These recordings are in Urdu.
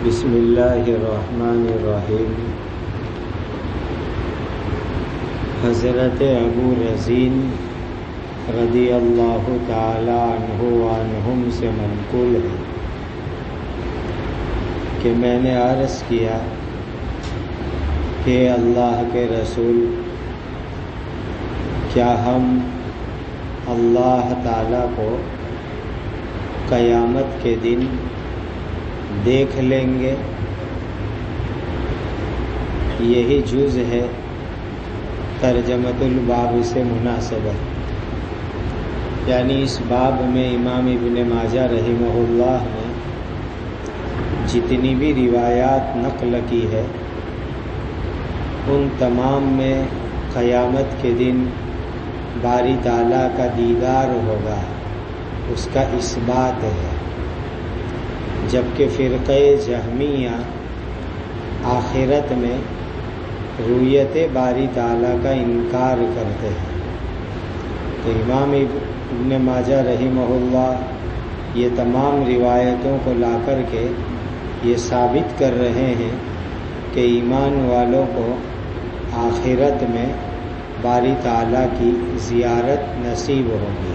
بسم اللہ الرحمن الرحیم۔ حضرت ابو رزین رضی اللہ تعالی عنہ وعنہم سے منقول ہے کہ میں نے عرض کیا کہ اللہ کے رسول، کیا ہم اللہ تعالیٰ کو قیامت کے دن دیکھ لیں گے؟ یہی جز ہے ترجمۃ الباب سے مناسب ہے، یعنی اس باب میں امام ابن ماجہ رحمہ اللہ نے جتنی بھی روایات نقل کی ہے ان تمام میں قیامت کے دن باری تعالیٰ کا دیدار ہوگا، اس کا اثبات ہے، جبکہ فرقہ جہمیہ آخرت میں رؤیت باری تعالیٰ کا انکار کرتے ہیں۔ تو امام ابن ماجہ رحمہ اللہ یہ تمام روایتوں کو لا کر کے یہ ثابت کر رہے ہیں کہ ایمان والوں کو آخرت میں باری تعالیٰ کی زیارت نصیب ہوگی۔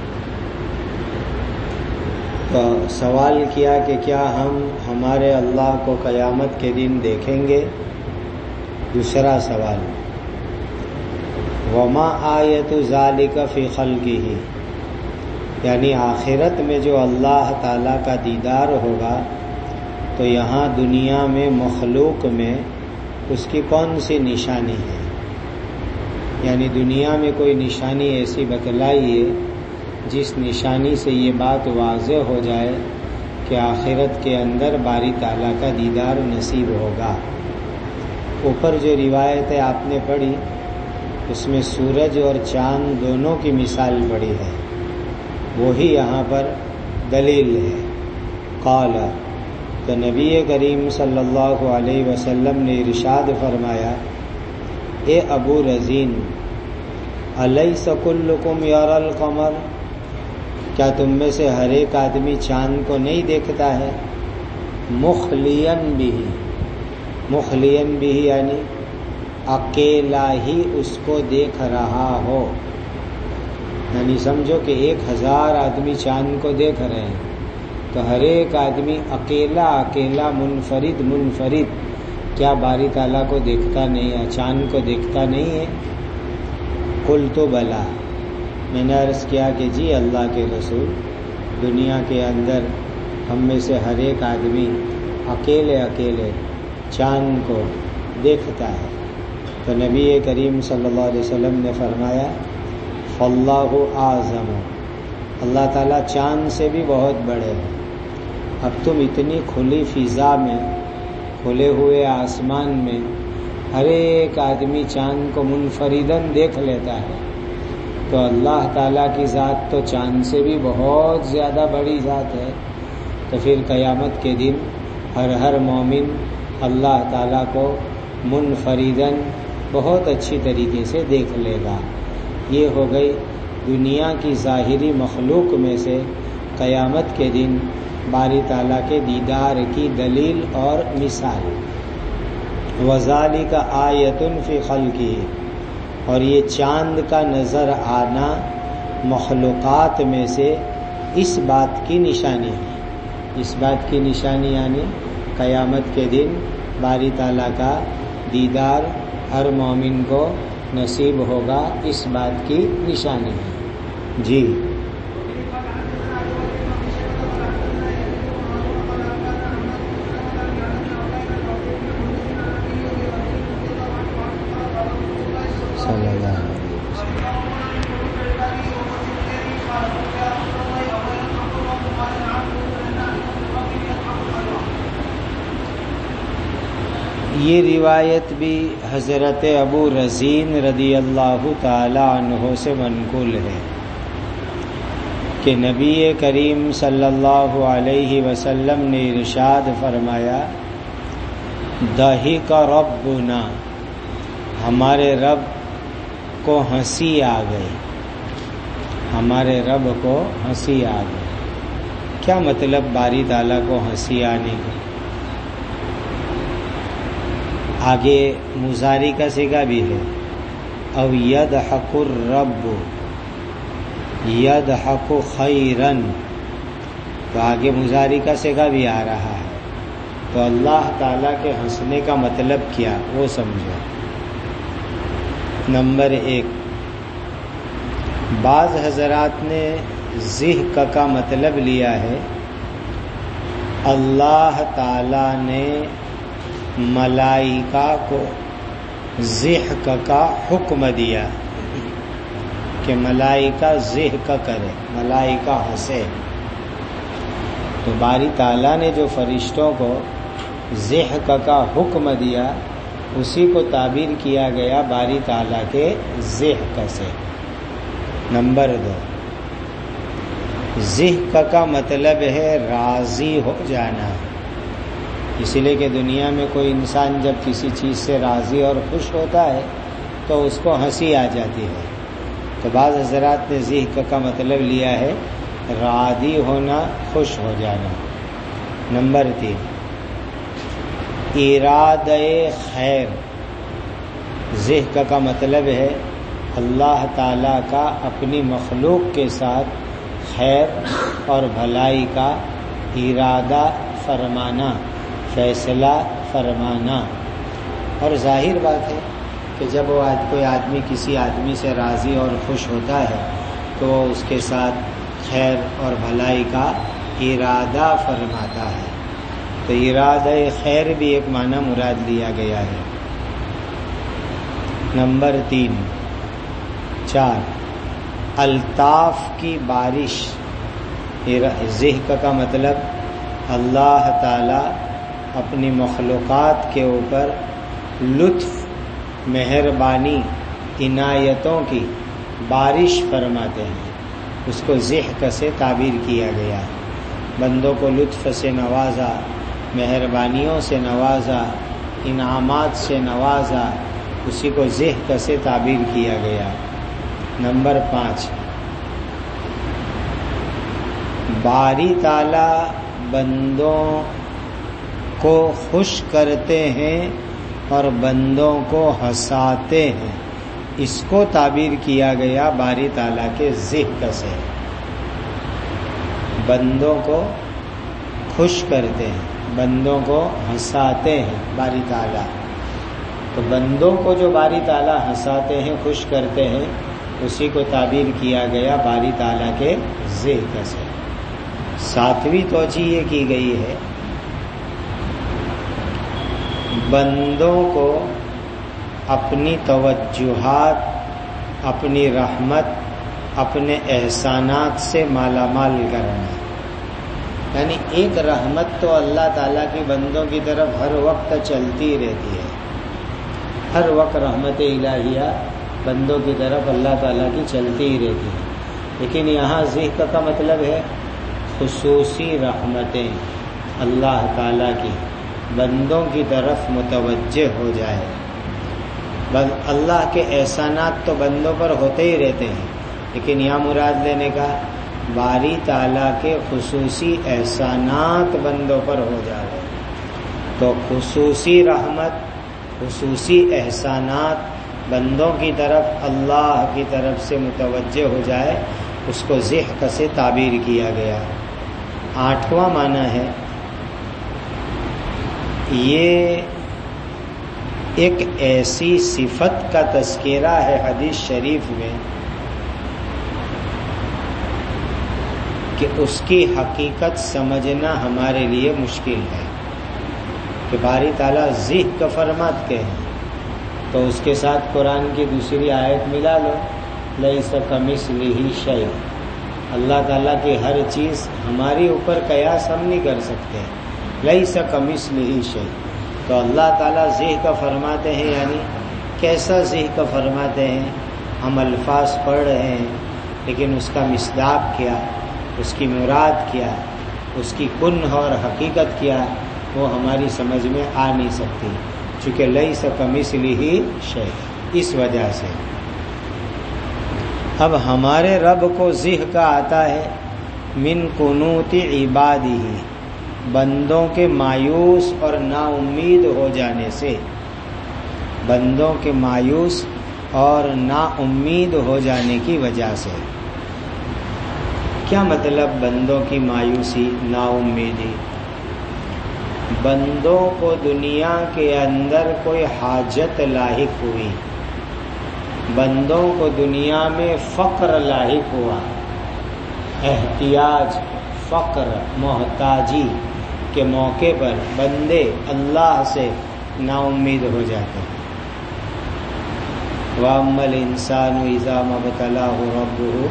تو سوال کیا کہ کیا ہم ہمارے اللہ کو قیامت کے دن دیکھیں گے؟ دوسرا سوال، وما آیت ذالک فی خلقہ، یعنی آخرت میں جو اللہ تعالیٰ کا دیدار ہوگا تو یہاں دنیا میں مخلوق میں اس کی کون سی نشانی ہے؟ یعنی دنیا میں کوئی نشانی ایسی بتلائیے جس نشانی سے یہ بات واضح ہو جائے کہ آخرت کے اندر باری تعالیٰ کا دیدار نصیب ہوگا۔ اوپر جو روایتیں آپ نے پڑھی اس میں سورج اور چاند دونوں کی مثال پڑی ہے، وہی یہاں پر دلیل ہے۔ قال، تو نبی کریم صلی اللہ علیہ وسلم نے ارشاد فرمایا، اے ابو رزین، الیس کلکم یری القمر، کیا تم میں سے ہر ایک آدمی چاند کو نہیں دیکھتا ہے؟ مخلین بھی یعنی اکیلا ہی اس کو دیکھ رہا ہو، یعنی سمجھو کہ 1000 آدمی چاند کو دیکھ رہے ہیں تو ہر ایک آدمی اکیلا منفرد کیا باری تعالیٰ کو دیکھتا نہیں ہے، چاند کو دیکھتا نہیں ہے؟ قلت بلا، میں نے عرض کیا کہ جی اللہ کے رسول، دنیا کے اندر ہم میں سے ہر ایک آدمی اکیلے چاند کو دیکھتا ہے۔ تو نبی کریم صلی اللہ علیہ وسلم نے فرمایا، فاللہ اعظم، اللہ تعالیٰ چاند سے بھی بہت بڑے ہیں۔ اب تم اتنی کھلی فضا میں، کھلے ہوئے آسمان میں ہر ایک آدمی چاند کو منفرداً دیکھ لیتا ہے، تو اللہ تعالیٰ کی ذات تو چاند سے بھی بہت زیادہ بڑی ذات ہے، تو پھر قیامت کے دن ہر مومن اللہ تعالیٰ کو منفرداً بہت اچھی طریقے سے دیکھ لے گا۔ یہ ہو گئی دنیا کی ظاہری مخلوق میں سے قیامت کے دن باری تعالیٰ کے دیدار کی دلیل اور مثال۔ وذالک آیۃ فی خلقہ، اور یہ چاند کا نظر آنا مخلوقات میں سے اس بات کی نشانی ہے، اس بات کی نشانی یعنی قیامت کے دن باری تعالیٰ کا دیدار ہر مومن کو نصیب ہوگا، اس بات کی نشانی ہے۔ جی صلی اللہ علیہ وسلم۔ یہ روایت بھی حضرت ابو رزین رضی اللہ تعالی عنہ سے منقول ہے کہ نبی کریم صلی اللہ علیہ وسلم نے ارشاد فرمایا، ضحک ربنا، ہمارے رب کو ہنسی آ گئی، ہمارے رب کو ہنسی آ گئی۔ کیا مطلب باری تعالیٰ کو ہنسی آنے کی؟ آگے مضاری کا صیغہ بھی ہے، او یضحک الرب یضحک خیرا، تو آگے مضاری کا صیغہ بھی آ رہا ہے. تو اللہ تعالیٰ کے ہنسنے کا مطلب کیا وہ سمجھو. نمبر 1، بعض حضرات نے ضحک کا مطلب لیا ہے اللہ تعالیٰ نے ملائکہ کو ضحک کا حکم دیا کہ ملائکہ ضحک کرے، ملائکہ ہنسے. تو باری تعالیٰ نے جو فرشتوں کو ضحک کا حکم دیا اسی کو تعبیر کیا گیا باری تعالیٰ کے ضحک سے. نمبر 2، ضحک کا مطلب ہے راضی ہو جانا. اس لیے کہ دنیا میں کوئی انسان جب کسی چیز سے راضی اور خوش ہوتا ہے تو اس کو ہنسی آ جاتی ہے. تو بعض حضرات نے ضحک کا مطلب لیا ہے راضی ہونا، خوش ہو جانا. نمبر 3، ارادہ خیر. ضحک کا مطلب ہے اللہ تعالیٰ کا اپنی مخلوق کے ساتھ خیر اور بھلائی کا ارادہ فرمانا، فیصلہ فرمانا. اور ظاہر بات ہے کہ جب وہ کوئی آدمی کسی آدمی سے راضی اور خوش ہوتا ہے تو وہ اس کے ساتھ خیر اور بھلائی کا ارادہ فرماتا ہے. تو ارادہ خیر بھی ایک معنی مراد لیا گیا ہے. نمبر 4، الطاف کی بارش. ضحک کا مطلب اللہ تعالی اپنی مخلوقات کے اوپر لطف، مہربانی، عنایتوں کی بارش فرماتے ہیں. اس کو ضحک سے تعبیر کیا گیا. بندوں کو لطف سے نوازا، مہربانیوں سے نوازا، انعامات سے نوازا، اسی کو ضحک سے تعبیر کیا گیا. نمبر 5، باری تعالی بندوں کو خوش کرتے ہیں اور بندوں کو ہنساتے ہیں. اس کو تعبیر کیا گیا باری تعالیٰ کے ضحک سے. بندوں کو خوش کرتے ہیں، بندوں کو ہنساتے ہیں باری تعالیٰ. تو بندوں کو جو باری تعالیٰ ہنساتے ہیں، خوش کرتے ہیں، اسی کو تعبیر کیا گیا باری تعالیٰ کے ضحک سے. 7ویں توجہ یہ کی گئی ہے بندوں کو اپنی توجہات، اپنی رحمت، اپنے احسانات سے مالا مال کرنا. یعنی ایک رحمت تو اللہ تعالیٰ کی بندوں کی طرف ہر وقت چلتی رہتی ہے. ہر وقت رحمت الہیہ بندوں کی طرف اللہ تعالیٰ کی چلتی ہی رہتی ہے. لیکن یہاں ضحک کا مطلب ہے خصوصی رحمتیں اللہ تعالیٰ کی بندوں کی طرف متوجہ ہو جائے. اللہ کے احسانات تو بندوں پر ہوتے ہی رہتے ہیں، لیکن یہاں مراد لینے کا باری تعالیٰ کے خصوصی احسانات بندوں پر ہو جائے. تو خصوصی رحمت، خصوصی احسانات بندوں کی طرف اللہ کی طرف سے متوجہ ہو جائے، اس کو ضحک سے تعبیر کیا گیا. 8واں معنی ہے یہ ایک ایسی صفت کا تذکرہ ہے حدیث شریف میں کہ اس کی حقیقت سمجھنا ہمارے لیے مشکل ہے. کہ باری تعالیٰ ضحک فرماتے ہیں تو اس کے ساتھ قرآن کی دوسری آیت ملا لو، لیس کمثلہ شیء. اللہ تعالیٰ کی ہر چیز ہماری اوپر قیاس ہم نہیں کر سکتے. لیس کمثلہ شیء. تو اللہ تعالیٰ ضحک فرماتے ہیں، یعنی کیسا ضحک فرماتے ہیں؟ ہم الفاظ پڑھ رہے ہیں لیکن اس کا مصداق کیا، اس کی مراد کیا، اس کی کنہ اور حقیقت کیا، وہ ہماری سمجھ میں آ نہیں سکتی، چونکہ لیس کمثلہ شیء. اس وجہ سے اب ہمارے رب کو ضحک آتا ہے من قنوط عبادہ، بندوں کے مایوس اور نا امید ہو جانے سے. بندوں کے مایوس اور نا امید ہو جانے کی وجہ سے۔ کیا مطلب بندوں کی مایوسی، نا امیدی؟ بندوں کو دنیا کے اندر کوئی حاجت لاحق ہوئی، بندوں کو دنیا میں فقر لاحق ہوا، احتیاج، فقر، محتاجی کے موقع پر بندے اللہ سے نا امید ہو جاتے ہیں۔ وَأَمَّا الْإِنسَانُ إِذَا مَا ابْتَلَاهُ رَبُّهُ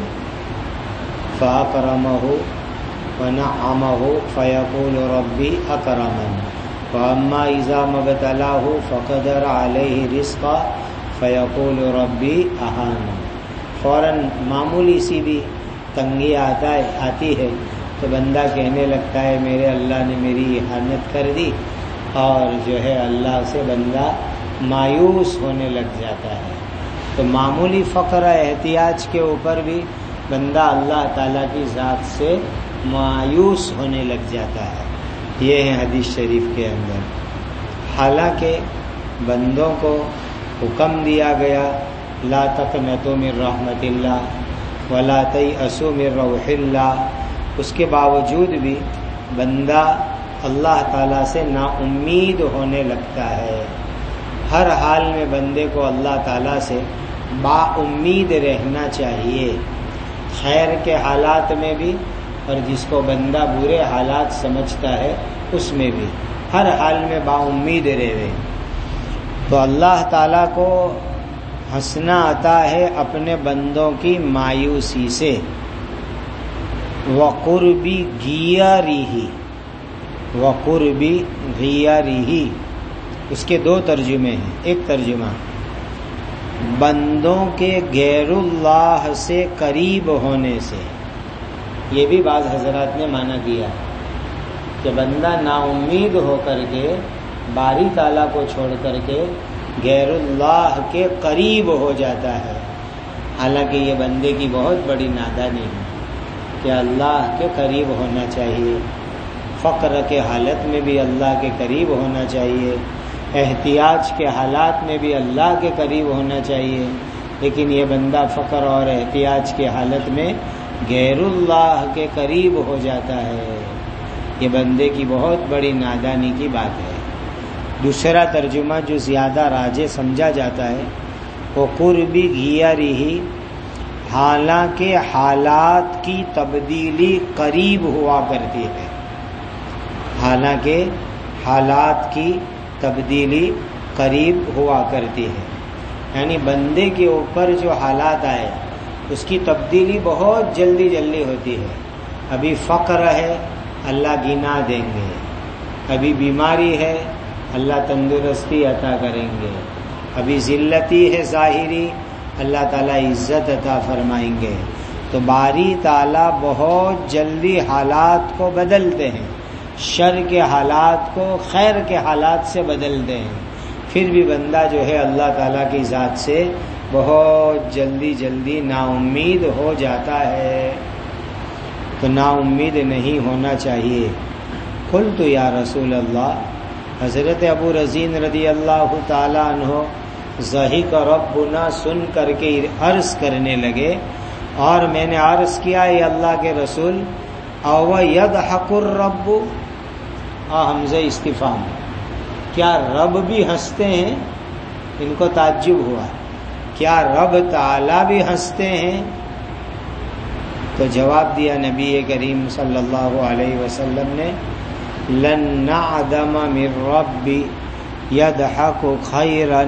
فَأَكْرَمَهُ وَنَعَّمَهُ فَيَقُولُ رَبِّي أَكْرَمَنِ وَأَمَّا إِذَا مَا ابْتَلَاهُ فَقَدَرَ عَلَيْهِ رِزْقَهُ فَيَقُولُ رَبِّي أَهَانَنِ۔ فوراً معمولی سی بھی تنگی آتی ہے تو بندہ کہنے لگتا ہے میرے اللہ نے میری احانت کر دی، اور جو ہے اللہ سے بندہ مایوس ہونے لگ جاتا ہے۔ تو معمولی فقر احتیاج کے اوپر بھی بندہ اللہ تعالیٰ کی ذات سے مایوس ہونے لگ جاتا ہے۔ یہ ہے حدیث شریف کے اندر۔ حالانکہ بندوں کو حکم دیا گیا لا تقنطوا من رحمت اللہ ولا تیأسوا من روح اللہ، اس کے باوجود بھی بندہ اللہ تعالیٰ سے نا امید ہونے لگتا ہے۔ ہر حال میں بندے کو اللہ تعالیٰ سے با امید رہنا چاہیے، خیر کے حالات میں بھی، اور جس کو بندہ برے حالات سمجھتا ہے اس میں بھی، ہر حال میں با امید رہے۔ تو اللہ تعالیٰ کو ہنسنا آتا ہے اپنے بندوں کی مایوسی سے۔ وَقُرْبِ غِيَارِهِ، وَقُرْبِ غِيَارِهِ، اس کے دو ترجمے ہیں۔ ایک ترجمہ بندوں کے غیر اللہ سے قریب ہونے سے، یہ بھی بعض حضرات نے معنی کیا کہ بندہ نا امید ہو کر کے باری تعالیٰ کو چھوڑ کر کے غیر اللہ کے قریب ہو جاتا ہے۔ حالانکہ یہ بندے کی بہت بڑی نادانی ہے کہ اللہ کے قریب ہونا چاہیے، فقر کے حالت میں بھی اللہ کے قریب ہونا چاہیے، احتیاج کے حالات میں بھی اللہ کے قریب ہونا چاہیے، لیکن یہ بندہ فقر اور احتیاج کے حالت میں غیر اللہ کے قریب ہو جاتا ہے۔ یہ بندے کی بہت بڑی نادانی کی بات ہے۔ دوسرا ترجمہ جو زیادہ راجح سمجھا جاتا ہے وہ قرب غیارہ، حالانکہ حالات کی تبدیلی قریب ہوا کرتی ہے، حالانکہ حالات کی تبدیلی قریب ہوا کرتی ہے، یعنی بندے کے اوپر جو حالات آئے اس کی تبدیلی بہت جلدی جلدی ہوتی ہے۔ ابھی فقر ہے اللہ گنا دیں گے، ابھی بیماری ہے اللہ تندرستی عطا کریں گے، ابھی ذلتی ہے ظاہری اللہ تعالیٰ عزت عطا فرمائیں گے۔ تو باری تعالیٰ بہت جلدی حالات کو بدلتے ہیں، شر کے حالات کو خیر کے حالات سے بدلتے ہیں، پھر بھی بندہ جو ہے اللہ تعالیٰ کی ذات سے بہت جلدی جلدی نا امید ہو جاتا ہے۔ تو نا امید نہیں ہونا چاہیے۔ قلت یا رسول اللہ، حضرت ابو رزین رضی اللہ تعالیٰ عنہ ضحک ربنا سن کر کے عرض کرنے لگے، اور میں نے عرض کیا اے اللہ کے رسول، او یضحک الرب، حمزہ استفہام، کیا رب بھی ہنستے ہیں؟ ان کو تعجب ہوا، کیا رب تعالیٰ بھی ہنستے ہیں؟ تو جواب دیا نبی کریم صلی اللہ علیہ وسلم نے، لن نعدم من رب یضحک خیرا،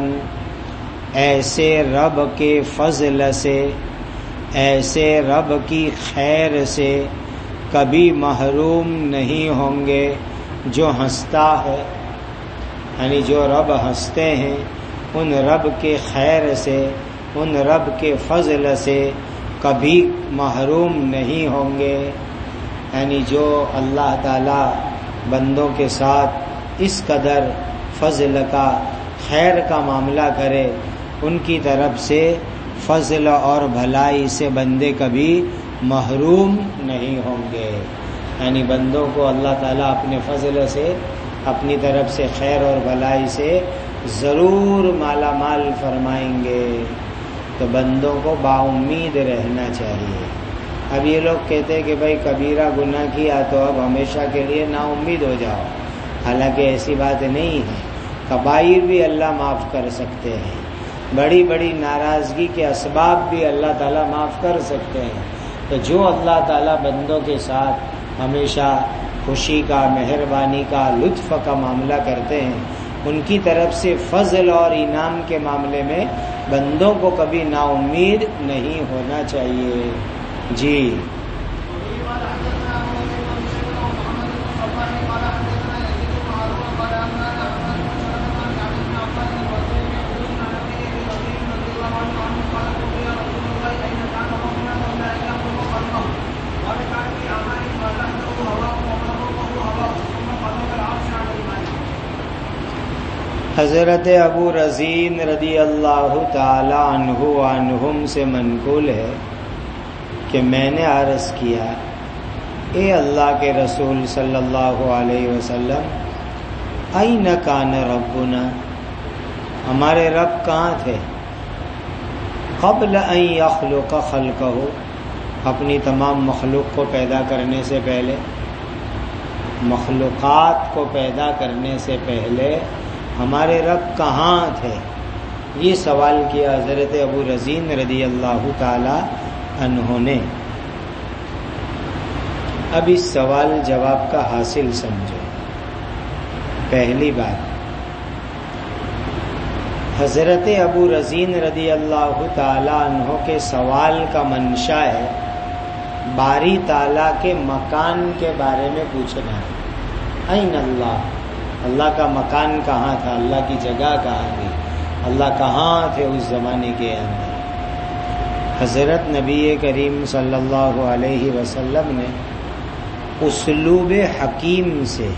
ایسے رب کے فضل سے، ایسے رب کی خیر سے کبھی محروم نہیں ہوں گے جو ہنستا ہے، یعنی جو رب ہنستے ہیں ان رب کے خیر سے، ان رب کے فضل سے کبھی محروم نہیں ہوں گے۔ یعنی جو اللہ تعالیٰ بندوں کے ساتھ اس قدر فضل کا، خیر کا معاملہ کرے، ان کی طرف سے فضل اور بھلائی سے بندے کبھی محروم نہیں ہوں گے۔ یعنی بندوں کو اللہ تعالیٰ اپنے فضل سے، اپنی طرف سے خیر اور بھلائی سے ضرور مالا مال فرمائیں گے. تو بندوں کو باامید رہنا چاہیے. اب یہ لوگ کہتے ہیں کہ بھائی کبیرہ گناہ کیا تو اب ہمیشہ کے لیے نا امید ہو جاؤ. حالانکہ ایسی بات نہیں ہے. کبائر بھی اللہ معاف کر سکتے ہیں. بڑی بڑی ناراضگی کے اسباب بھی اللہ تعالیٰ معاف کر سکتے ہیں. تو جو اللہ تعالیٰ بندوں کے ساتھ ہمیشہ خوشی کا، مہربانی کا، لطف کا معاملہ کرتے ہیں، ان کی طرف سے فضل اور انعام کے معاملے میں بندوں کو کبھی نا امید نہیں ہونا چاہیے. جی حضرت ابو رزین رضی اللہ تعالی عنہ عنہم سے منقول ہے کہ میں نے عرض کیا، اے اللہ کے رسول صلی اللہ علیہ وسلم، این کان ربنا، ہمارے رب کہاں تھے؟ قبل ان یخلق خلقہ، اپنی تمام مخلوق کو پیدا کرنے سے پہلے، مخلوقات کو پیدا کرنے سے پہلے ہمارے رب کہاں تھے؟ یہ سوال کیا حضرت ابو رزین رضی اللہ تعالی عنہ نے. اب اس سوال جواب کا حاصل سمجھو. پہلی بات، حضرت ابو رزین رضی اللہ تعالی عنہ کے سوال کا منشا ہے باری تعالیٰ کے مکان کے بارے میں پوچھنا ہے. این اللہ، اللہ کا مکان کہاں تھا، اللہ کی جگہ کہاں تھی، اللہ کہاں تھے اس زمانے کے اندر. حضرت نبی کریم صلی اللہ علیہ وسلم نے اسلوب حکیم سے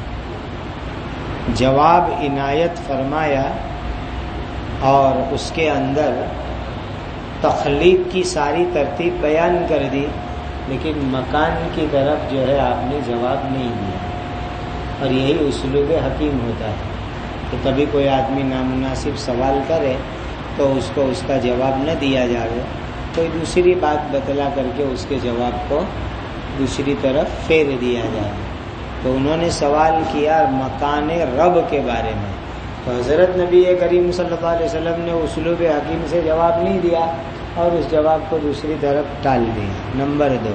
جواب عنایت فرمایا اور اس کے اندر تخلیق کی ساری ترتیب بیان کر دی، لیکن مکان کی طرف جو ہے آپ نے جواب نہیں دیا. اور یہی اسلوب حکیم ہوتا ہے کہ کبھی کوئی آدمی نامناسب سوال کرے تو اس کو اس کا جواب نہ دیا جائے، کوئی دوسری بات بتلا کر کے اس کے جواب کو دوسری طرف پھیر دیا جائے. تو انہوں نے سوال کیا مکان رب کے بارے میں، تو حضرت نبی کریم صلی اللہ علیہ وسلم نے اسلوب حکیم سے جواب نہیں دیا اور اس جواب کو دوسری طرف ٹال دیا. نمبر 2،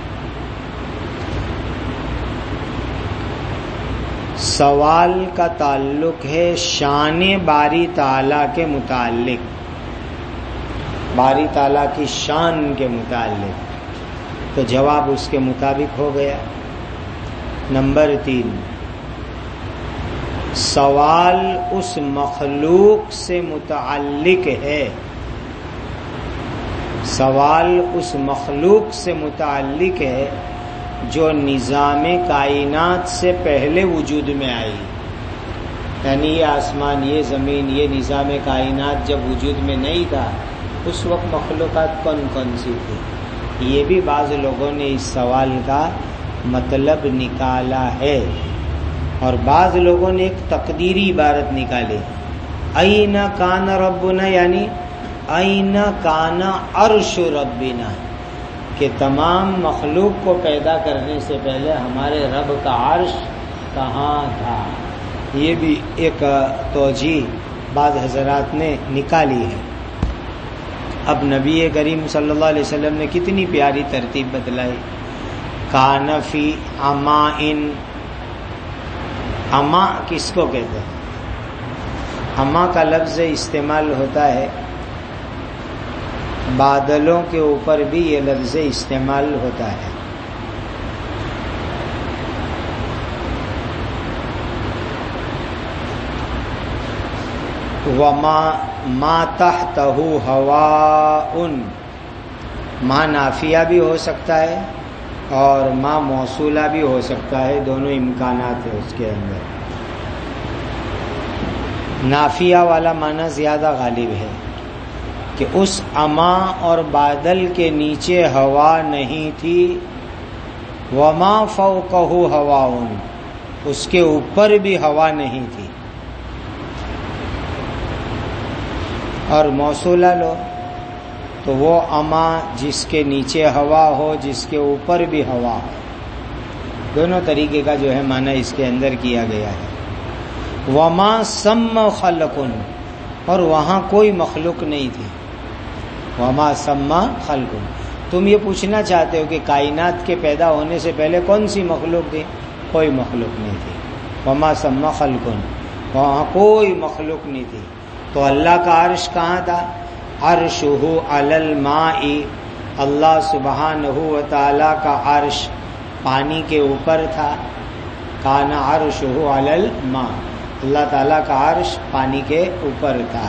سوال کا تعلق ہے شان باری تعالیٰ کے متعلق، باری تعالیٰ کی شان کے متعلق، تو جواب اس کے مطابق ہو گیا. نمبر 3، سوال اس مخلوق سے متعلق ہے، سوال اس مخلوق سے متعلق ہے جو نظام کائنات سے پہلے وجود میں آئی. یعنی یہ آسمان، یہ زمین، یہ نظام کائنات جب وجود میں نہیں تھا اس وقت مخلوقات کون کون سی تھی. یہ بھی بعض لوگوں نے اس سوال کا مطلب نکالا ہے، اور بعض لوگوں نے ایک تقدیری عبارت نکالی، این کان ربنا، یعنی این کان عرش ربنا، کہ تمام مخلوق کو پیدا کرنے سے پہلے ہمارے رب کا عرش کہاں تھا. یہ بھی ایک توجیہ بعض حضرات نے نکالی ہے. اب نبی کریم صلی اللہ علیہ وسلم نے کتنی پیاری ترتیب بتلائی. کان فی امائن، اما کس کو کہتے ہیں؟ اما کا لفظ استعمال ہوتا ہے، بادلوں کے اوپر بھی یہ لفظ استعمال ہوتا ہے. وما ما تحتہ ہواء، ما نافیہ بھی ہو سکتا ہے اور ما موصولہ بھی ہو سکتا ہے، دونوں امکانات ہیں اس کے اندر. نافیہ والا معنی زیادہ غالب ہے کہ اس اما اور بادل کے نیچے ہوا نہیں تھی. وما فوقہ ہواء، اس کے اوپر بھی ہوا نہیں تھی. اور موصولہ لو تو وہ اما جس کے نیچے ہوا ہو جس کے اوپر بھی ہوا ہو، دونوں طریقے کا جو ہے معنی اس کے اندر کیا گیا ہے۔ وما سم خلق، اور وہاں کوئی مخلوق نہیں تھی۔ وما سم خلق، تم یہ پوچھنا چاہتے ہو کہ کائنات کے پیدا ہونے سے پہلے کون سی مخلوق تھی؟ کوئی مخلوق نہیں تھی۔ وما سم خلق، وہاں کوئی مخلوق نہیں تھی۔ تو اللہ کا عرش کہاں تھا؟ عرشہ علی الماء، اللہ سبحانہ و تعالی کا عرش پانی کے اوپر تھا۔ کان عرشہ علی الماء، اللہ تعالیٰ کا عرش پانی کے اوپر تھا۔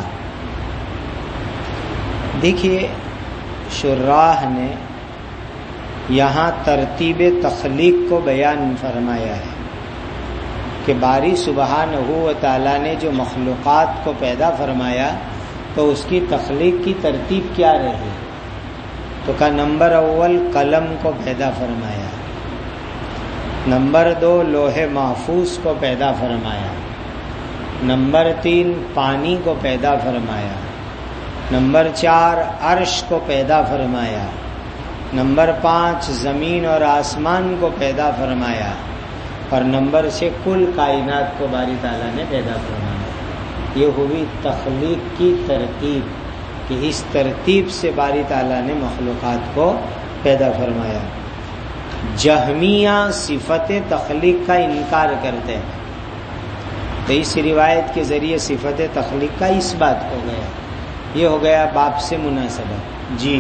دیکھیے شراح نے یہاں ترتیب تخلیق کو بیان فرمایا ہے کہ باری سبحانہ و تعالیٰ نے جو مخلوقات کو پیدا فرمایا تو اس کی تخلیق کی ترتیب کیا رہی؟ تو کا نمبر اول قلم کو پیدا فرمایا، نمبر دو لوح محفوظ کو پیدا فرمایا، نمبر تین پانی کو پیدا فرمایا، نمبر چار عرش کو پیدا فرمایا، نمبر پانچ زمین اور آسمان کو پیدا فرمایا، اور نمبر چھ کل کائنات کو باری تعالیٰ نے پیدا فرمایا۔ یہ ہوئی تخلیق کی ترتیب کہ اس ترتیب سے باری تعالیٰ نے مخلوقات کو پیدا فرمایا۔ جہمیہ صفت تخلیق کا انکار کرتے ہیں، تو اس روایت کے ذریعے صفت تخلیق کا اس بات ہو گیا، یہ ہو گیا باب سے مناسبت۔ جی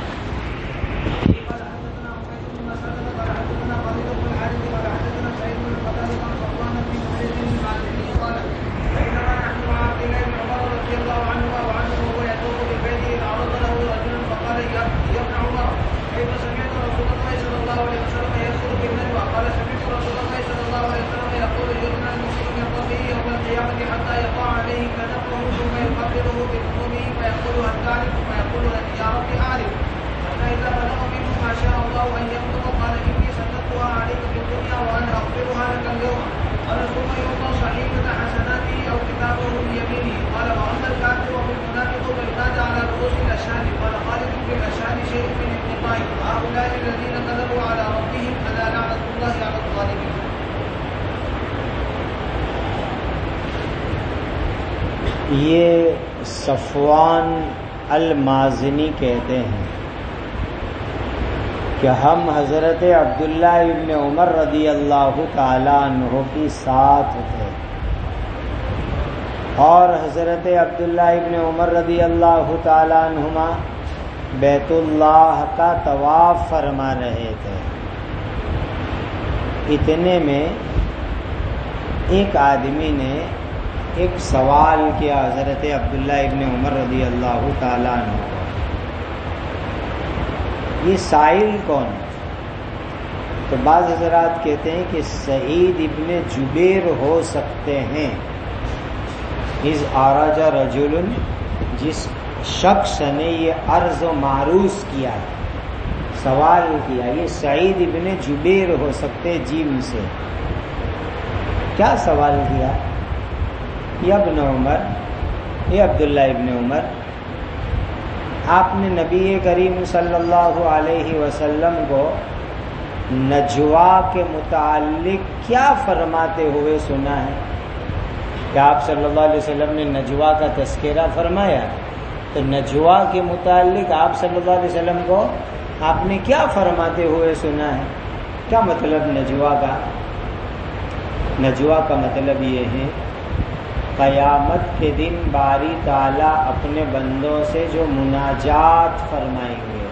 یہ صفوان المازنی کہتے ہیں کہ ہم حضرت عبداللہ ابن عمر رضی اللہ تعالیٰ عنہ کی ساتھ تھے، اور حضرت عبداللہ ابن عمر رضی اللہ تعالیٰ عنہما بیت اللہ کا طواف فرما رہے تھے۔ اتنے میں ایک آدمی نے ایک سوال کیا حضرت عبداللہ ابن عمر رضی اللہ تعالیٰ عنہ کو، یہ سائل کون؟ تو بعض حضرات کہتے ہیں کہ سعید ابن جبیر ہو سکتے ہیں۔ اذ اعرج رجل، جس شخص نے یہ عرض و معروض کیا، سوال کیا، یہ سعید ابن جبیر ہو سکتے جیم سے۔ کیا سوال کیا؟ یا ابن عمر، یا عبداللہ ابن عمر، آپ نے نبی کریم صلی اللہ علیہ وسلم کو نجوا کے متعلق کیا فرماتے ہوئے سنا ہے؟ کیا آپ صلی اللہ علیہ وسلم نے نجوا کا تذکرہ فرمایا؟ تو نجوا کے متعلق آپ صلی اللہ علیہ وسلم کو آپ نے کیا فرماتے ہوئے سنا ہے؟ کیا مطلب نجوا کا؟ نجوا کا مطلب یہ ہے قیامت کے دن باری تعالیٰ اپنے بندوں سے جو مناجات فرمائیں گے،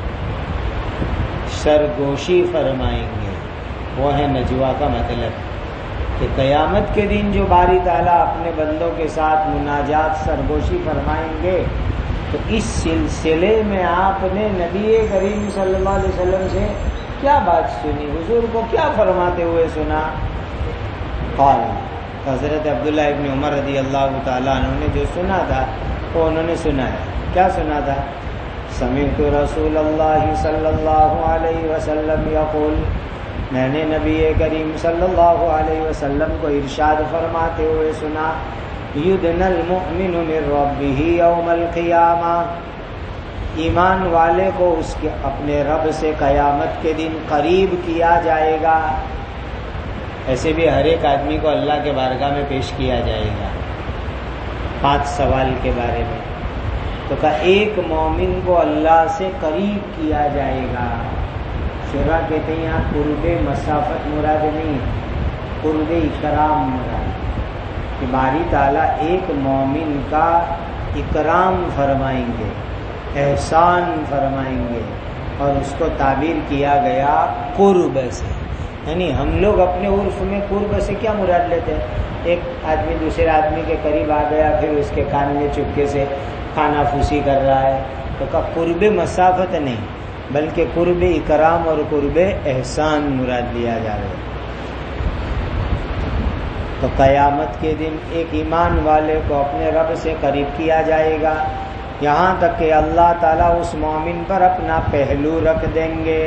سرگوشی فرمائیں گے، وہ ہے نجوا کا مطلب، کہ قیامت کے دن جو باری تعالیٰ اپنے بندوں کے ساتھ مناجات سرگوشی فرمائیں گے، تو اس سلسلے میں آپ نے نبی کریم صلی اللہ علیہ وسلم سے کیا بات سنی، حضور کو کیا فرماتے ہوئے سنا؟ قال، حضرت عبداللہ ابن عمر رضی اللہ تعالیٰ عنہ نے جو سنا تھا وہ انہوں نے سنا ہے۔ کیا سنا تھا؟ سمعت رسول اللہ صلی اللہ علیہ وسلم یقول، میں نے نبی کریم صلی اللہ علیہ وسلم کو ارشاد فرماتے ہوئے سنا، یدن المؤمن من ربہ یوم القیامہ، ایمان والے کو اس کے اپنے رب سے قیامت کے دن قریب کیا جائے گا۔ ایسے بھی ہر ایک آدمی کو اللہ کے بارگاہ میں پیش کیا جائے گا 5 سوال کے بارے میں۔ تو کہا ایک مومن کو اللہ سے قریب کیا جائے گا۔ شورا کہتے ہیں یہاں قرب مسافت مراد نہیں، قرب اکرام مراد، کہ باری تعالیٰ ایک مومن کا اکرام فرمائیں گے، احسان فرمائیں گے، اور اس کو تعبیر کیا گیا قرب سے۔ یعنی ہم لوگ اپنے عرف میں قرب سے کیا مراد لیتے ہیں؟ ایک آدمی دوسرے آدمی کے قریب آ گیا، پھر اس کے کان میں چپکے سے کھانا پھوسی کر رہا ہے، تو کہا قرب مسافت نہیں بلکہ قرب اکرام اور قرب احسان مراد لیا جا رہا ہے۔ تو قیامت کے دن ایک ایمان والے کو اپنے رب سے قریب کیا جائے گا، یہاں تک کہ اللہ تعالیٰ اس مومن پر اپنا پہلو رکھ دیں گے۔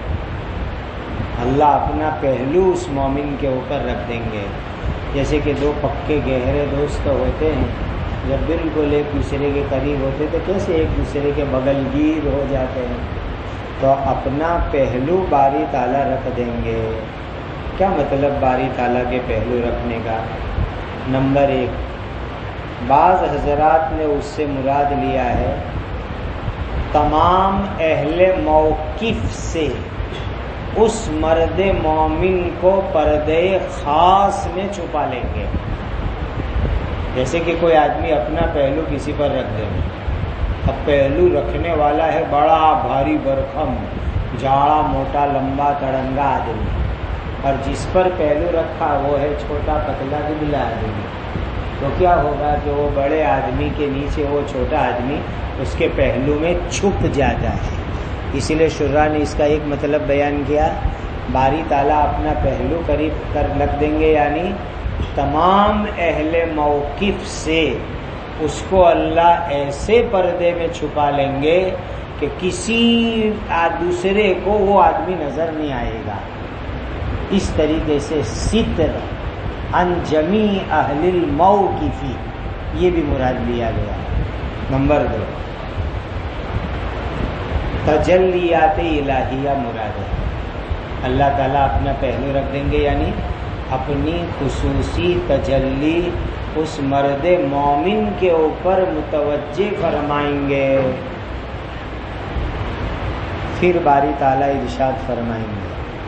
اللہ اپنا پہلو اس مومن کے اوپر رکھ دیں گے، جیسے کہ 2 پکے گہرے دوست ہوتے ہیں، جب بالکل ایک دوسرے کے قریب ہوتے تو کیسے ایک دوسرے کے بغل گیر ہو جاتے ہیں۔ تو اپنا پہلو باری تعالیٰ رکھ دیں گے۔ کیا مطلب باری تعالیٰ کے پہلو رکھنے کا؟ نمبر 1، بعض حضرات نے اس سے مراد لیا ہے تمام اہل موقف سے اس مرد مومن کو پردے خاص میں چھپا لیں گے۔ جیسے کہ کوئی آدمی اپنا پہلو کسی پر رکھ دے، اب پہلو رکھنے والا ہے بڑا بھاری برکھم، جاڑا موٹا لمبا تڑنگا آدمی، اور جس پر پہلو رکھا وہ ہے چھوٹا پتلا دبلا آدمی، تو کیا ہوگا کہ وہ بڑے آدمی کے نیچے وہ چھوٹا آدمی اس کے پہلو میں چھپ جاتا ہے۔ اسی لیے شرح نے اس کا ایک مطلب بیان کیا، باری تعالیٰ اپنا پہلو قریب کر رکھ دیں گے، یعنی تمام اہل موقف سے اس کو اللہ ایسے پردے میں چھپا لیں گے کہ کسی دوسرے کو وہ آدمی نظر نہیں آئے گا۔ اس طریقے سے ستر عن جمیع اہل الموقف، یہ بھی مراد لیا گیا۔ نمبر 2، تجلیات الہیہ مراد ہے، اللہ تعالیٰ اپنا پہلو رکھ دیں گے، یعنی اپنی خصوصی تجلی اس مرد مومن کے اوپر متوجہ فرمائیں گے۔ پھر باری تعالیٰ ارشاد فرمائیں گے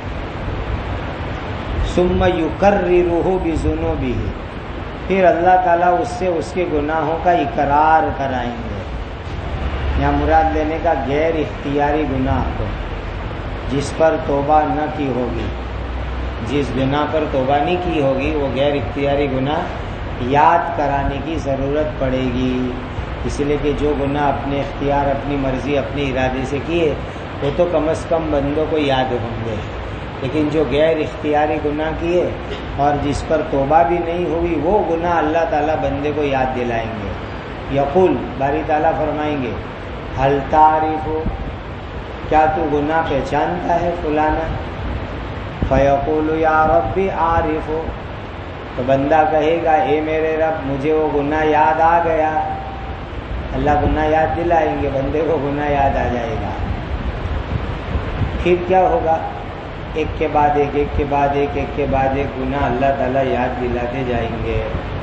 ثم یقررہ بذنوبہ، پھر اللہ تعالیٰ اس سے اس کے گناہوں کا اقرار کرائیں گے۔ یہاں مراد لینے کا غیر اختیاری گناہ کو، جس پر توبہ نہ کی ہوگی، جس گناہ پر توبہ نہیں کی ہوگی وہ غیر اختیاری گناہ یاد کرانے کی ضرورت پڑے گی۔ اس لیے کہ جو گناہ اپنے اختیار، اپنی مرضی، اپنے ارادے سے کیے وہ تو کم از کم بندوں کو یاد ہوں گے، لیکن جو غیر اختیاری گناہ کیے اور جس پر توبہ بھی نہیں ہوئی وہ گناہ اللہ تعالیٰ بندے کو یاد دلائیں گے۔ یقول، باری تعالیٰ فرمائیں گے حل تعرف، کیا تو گناہ پہچانتا ہے فلانا؟ فیقول یا رب عارف، تو بندہ کہے گا اے میرے رب مجھے وہ گناہ یاد آ گیا۔ اللہ گناہ یاد دلائیں گے، بندے کو گناہ یاد آ جائے گا۔ پھر کیا ہوگا؟ ایک کے بعد ایک، ایک کے بعد ایک، ایک کے بعد ایک گناہ اللہ تعالیٰ یاد دلاتے جائیں گے،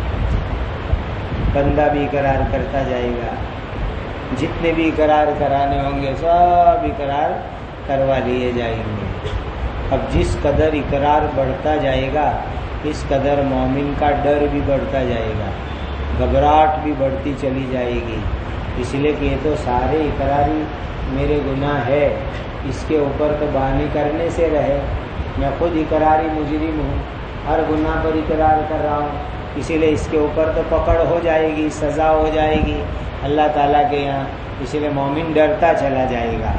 بندہ بھی اقرار کرتا جائے گا، جتنے بھی اقرار کرانے ہوں گے سب اقرار کروا لیے جائیں گے۔ اب جس قدر اقرار بڑھتا جائے گا اس قدر مومن کا ڈر بھی بڑھتا جائے گا، گھبراہٹ بھی بڑھتی چلی جائے گی، اس لیے کہ یہ تو سارے اقراری میرے گناہ ہے، اس کے اوپر تو بہانے کرنے سے رہے، میں خود اقراری مجرم ہوں، ہر گناہ پر اقرار کر رہا ہوں، اسی لیے اس کے اوپر تو پکڑ ہو جائے گی، سزا ہو جائے گی اللہ تعالیٰ کے یہاں، اسی لیے مومن ڈرتا چلا جائے گا۔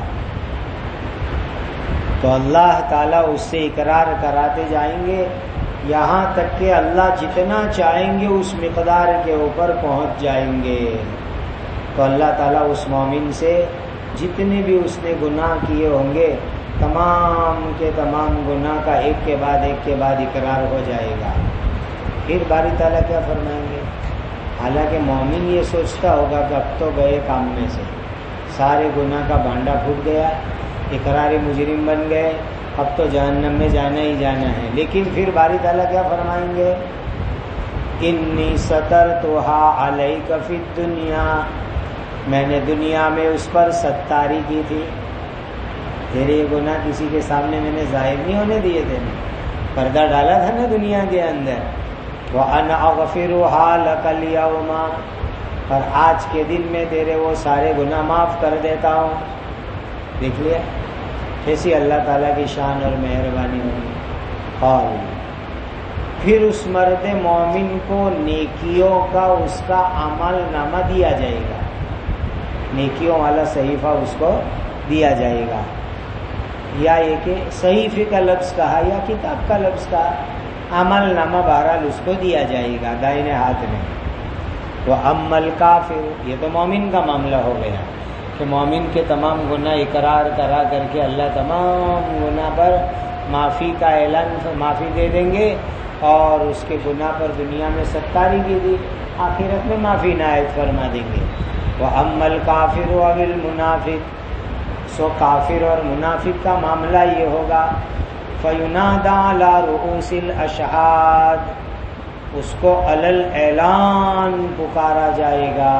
تو اللہ تعالیٰ اس سے اقرار کراتے جائیں گے یہاں تک کہ اللہ جتنا چاہیں گے اس مقدار کے اوپر پہنچ جائیں گے۔ تو اللہ تعالیٰ اس مومن سے جتنے بھی اس نے گناہ کیے ہوں گے تمام کے تمام گناہ کا ایک کے بعد اقرار ہو جائے گا۔ پھر باری تعالیٰ کیا فرمائیں گے؟ حالانکہ مومن یہ سوچتا ہوگا کہ اب تو گئے کام میں سے، سارے گناہ کا بھانڈا پھوٹ گیا، اقراری مجرم بن گئے، اب تو جہنم میں جانا ہی جانا ہے۔ لیکن پھر باری تعالیٰ کیا فرمائیں گے؟ انی سترتھا علیک فی الدنیا، میں نے دنیا میں اس پر ستاری کی تھی، تیرے یہ گناہ کسی کے سامنے میں نے ظاہر نہیں ہونے دیے تھے، پردہ ڈالا تھا نا دنیا کے اندر۔ وَأَنَا أَغْفِرُهَا لَكَ الْيَوْمَ، اور آج کے دن میں تیرے وہ سارے گناہ معاف کر دیتا ہوں۔ دیکھ لیا کیسی اللہ تعالیٰ کی شان اور مہربانی ہوگی۔ اور پھر اس مرد مومن کو نیکیوں کا اس کا عمل نامہ دیا جائے گا، نیکیوں والا صحیفہ اس کو دیا جائے گا، یا یہ کہ صحیفے کا لفظ کہا یا کتاب کا لفظ کہا، عمل نامہ بہرحال اس کو دیا جائے گا دائیں ہاتھ میں۔ وَأَمَّا الْكَافِرُ، یہ تو مومن کا معاملہ ہو گیا کہ مومن کے تمام گناہ اقرار کرا کر کے اللہ تمام گناہ پر معافی کا اعلان، معافی دے دیں گے، اور اس کے گناہ پر دنیا میں ستاری کی دی، آخرت میں معافی عنایت فرما دیں گے۔ وَأَمَّا الْكَافِرُ أَوِ الْمُنَافِقُ، سو کافر اور منافق کا معاملہ یہ ہوگا، فَيُنَادَى عَلَى رُؤُوسِ الْأَشْهَادِ، اس کو علی الاعلان پکارا جائے گا۔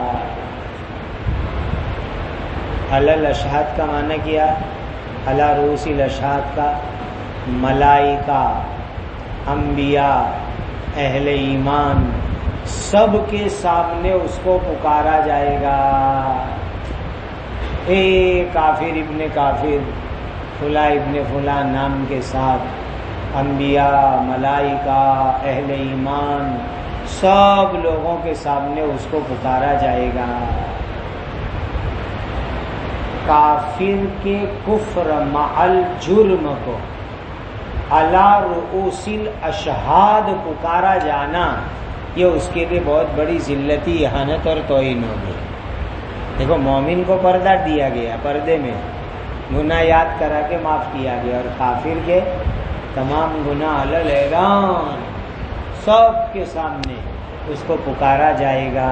علی الاشہاد کا معنی کیا؟ علی رؤوس الاشہاد کا ملائکہ، انبیاء، اہل ایمان سب کے سامنے اس کو پکارا جائے گا۔ اے کافر ابن کافر، فلاں ابن فلاں نام کے ساتھ انبیاء، ملائکہ، اہل ایمان سب لوگوں کے سامنے اس کو پکارا جائے گا۔ کافر کے کفر مع الجرم کو علی رؤوس الاشہاد پکارا جانا، یہ اس کے لیے بہت بڑی ذلتی، اہانت اور توہین ہوگی۔ دیکھو مومن کو پردہ دیا گیا، پردے میں گناہ یاد کرا کے معاف کیا گیا، اور کافر کے تمام گناہ علی الاعلان سب کے سامنے اس کو پکارا جائے گا۔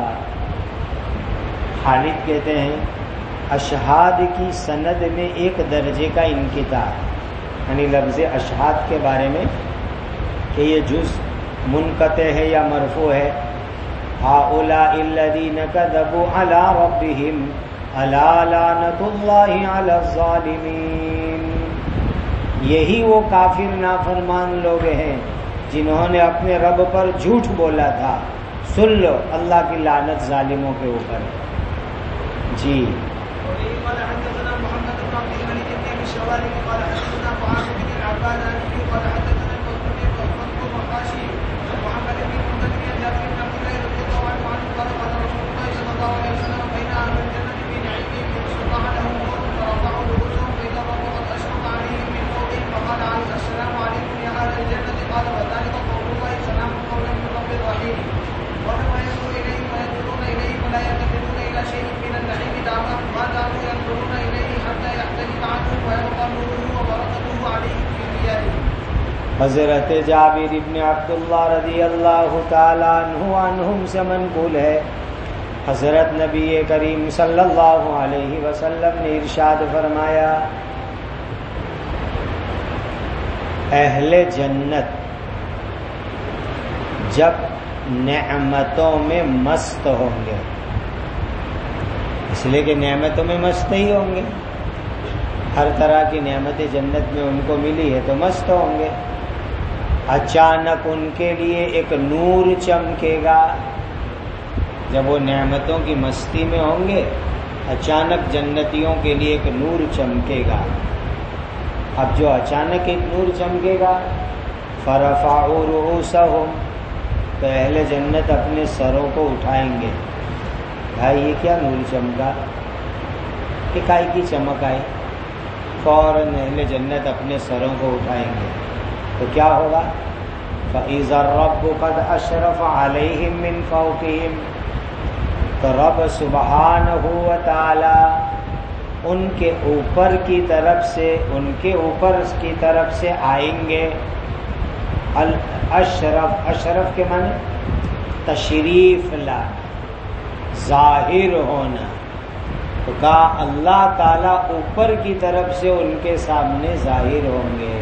خالد کہتے ہیں اشہاد کی سند میں ایک درجے کا انقطاع، یعنی لفظ اشہاد کے بارے میں کہ یہ جز منقطع ہے یا مرفوع ہے۔ هؤلاء الذين كذبوا على ربهم الا لعنة الله على الظالمين، یہی وہ کافر نافرمان لوگ ہیں جنہوں نے اپنے رب پر جھوٹ بولا تھا، سن لو اللہ کی لعنت ظالموں کے اوپر۔ جی حضرت جابر ابن عبداللہ رضی اللہ تعالیٰ عنہم سے منقول ہے، حضرت نبی کریم صلی اللہ علیہ وسلم نے ارشاد فرمایا، اہل جنت جب نعمتوں میں مست ہوں گے، اس لیے کہ نعمتوں میں مست ہی ہوں گے، ہر طرح کی نعمت جنت میں ان کو ملی ہے تو مست ہوں گے، اچانک ان کے لیے ایک نور چمکے گا۔ جب وہ نعمتوں کی مستی میں ہوں گے، اچانک جنتیوں کے لیے ایک نور چمکے گا۔ اب جو اچانک ایک نور چمکے گا، فرفعوا رؤوسہم، تو اہل جنت اپنے سروں کو اٹھائیں گے، بھائی یہ کیا نور چمکا، کہ کائی کی چمک آئی؟ فوراً اہل جنت اپنے سروں کو اٹھائیں گے، تو کیا ہوگا؟ فَإِذَا الرَّبُّ قَدْ أَشْرَفَ عَلَيْهِمْ مِنْ فَوْقِهِمْ، تو رب سبحانہ وتعالی ان کے اوپر کی طرف سے، ان کے اوپر کی طرف سے آئیں گے۔ الاشرف، اشرف کے معنی تشریف لا، ظاہر ہونا، تو کہا اللہ تعالیٰ اوپر کی طرف سے ان کے سامنے ظاہر ہوں گے۔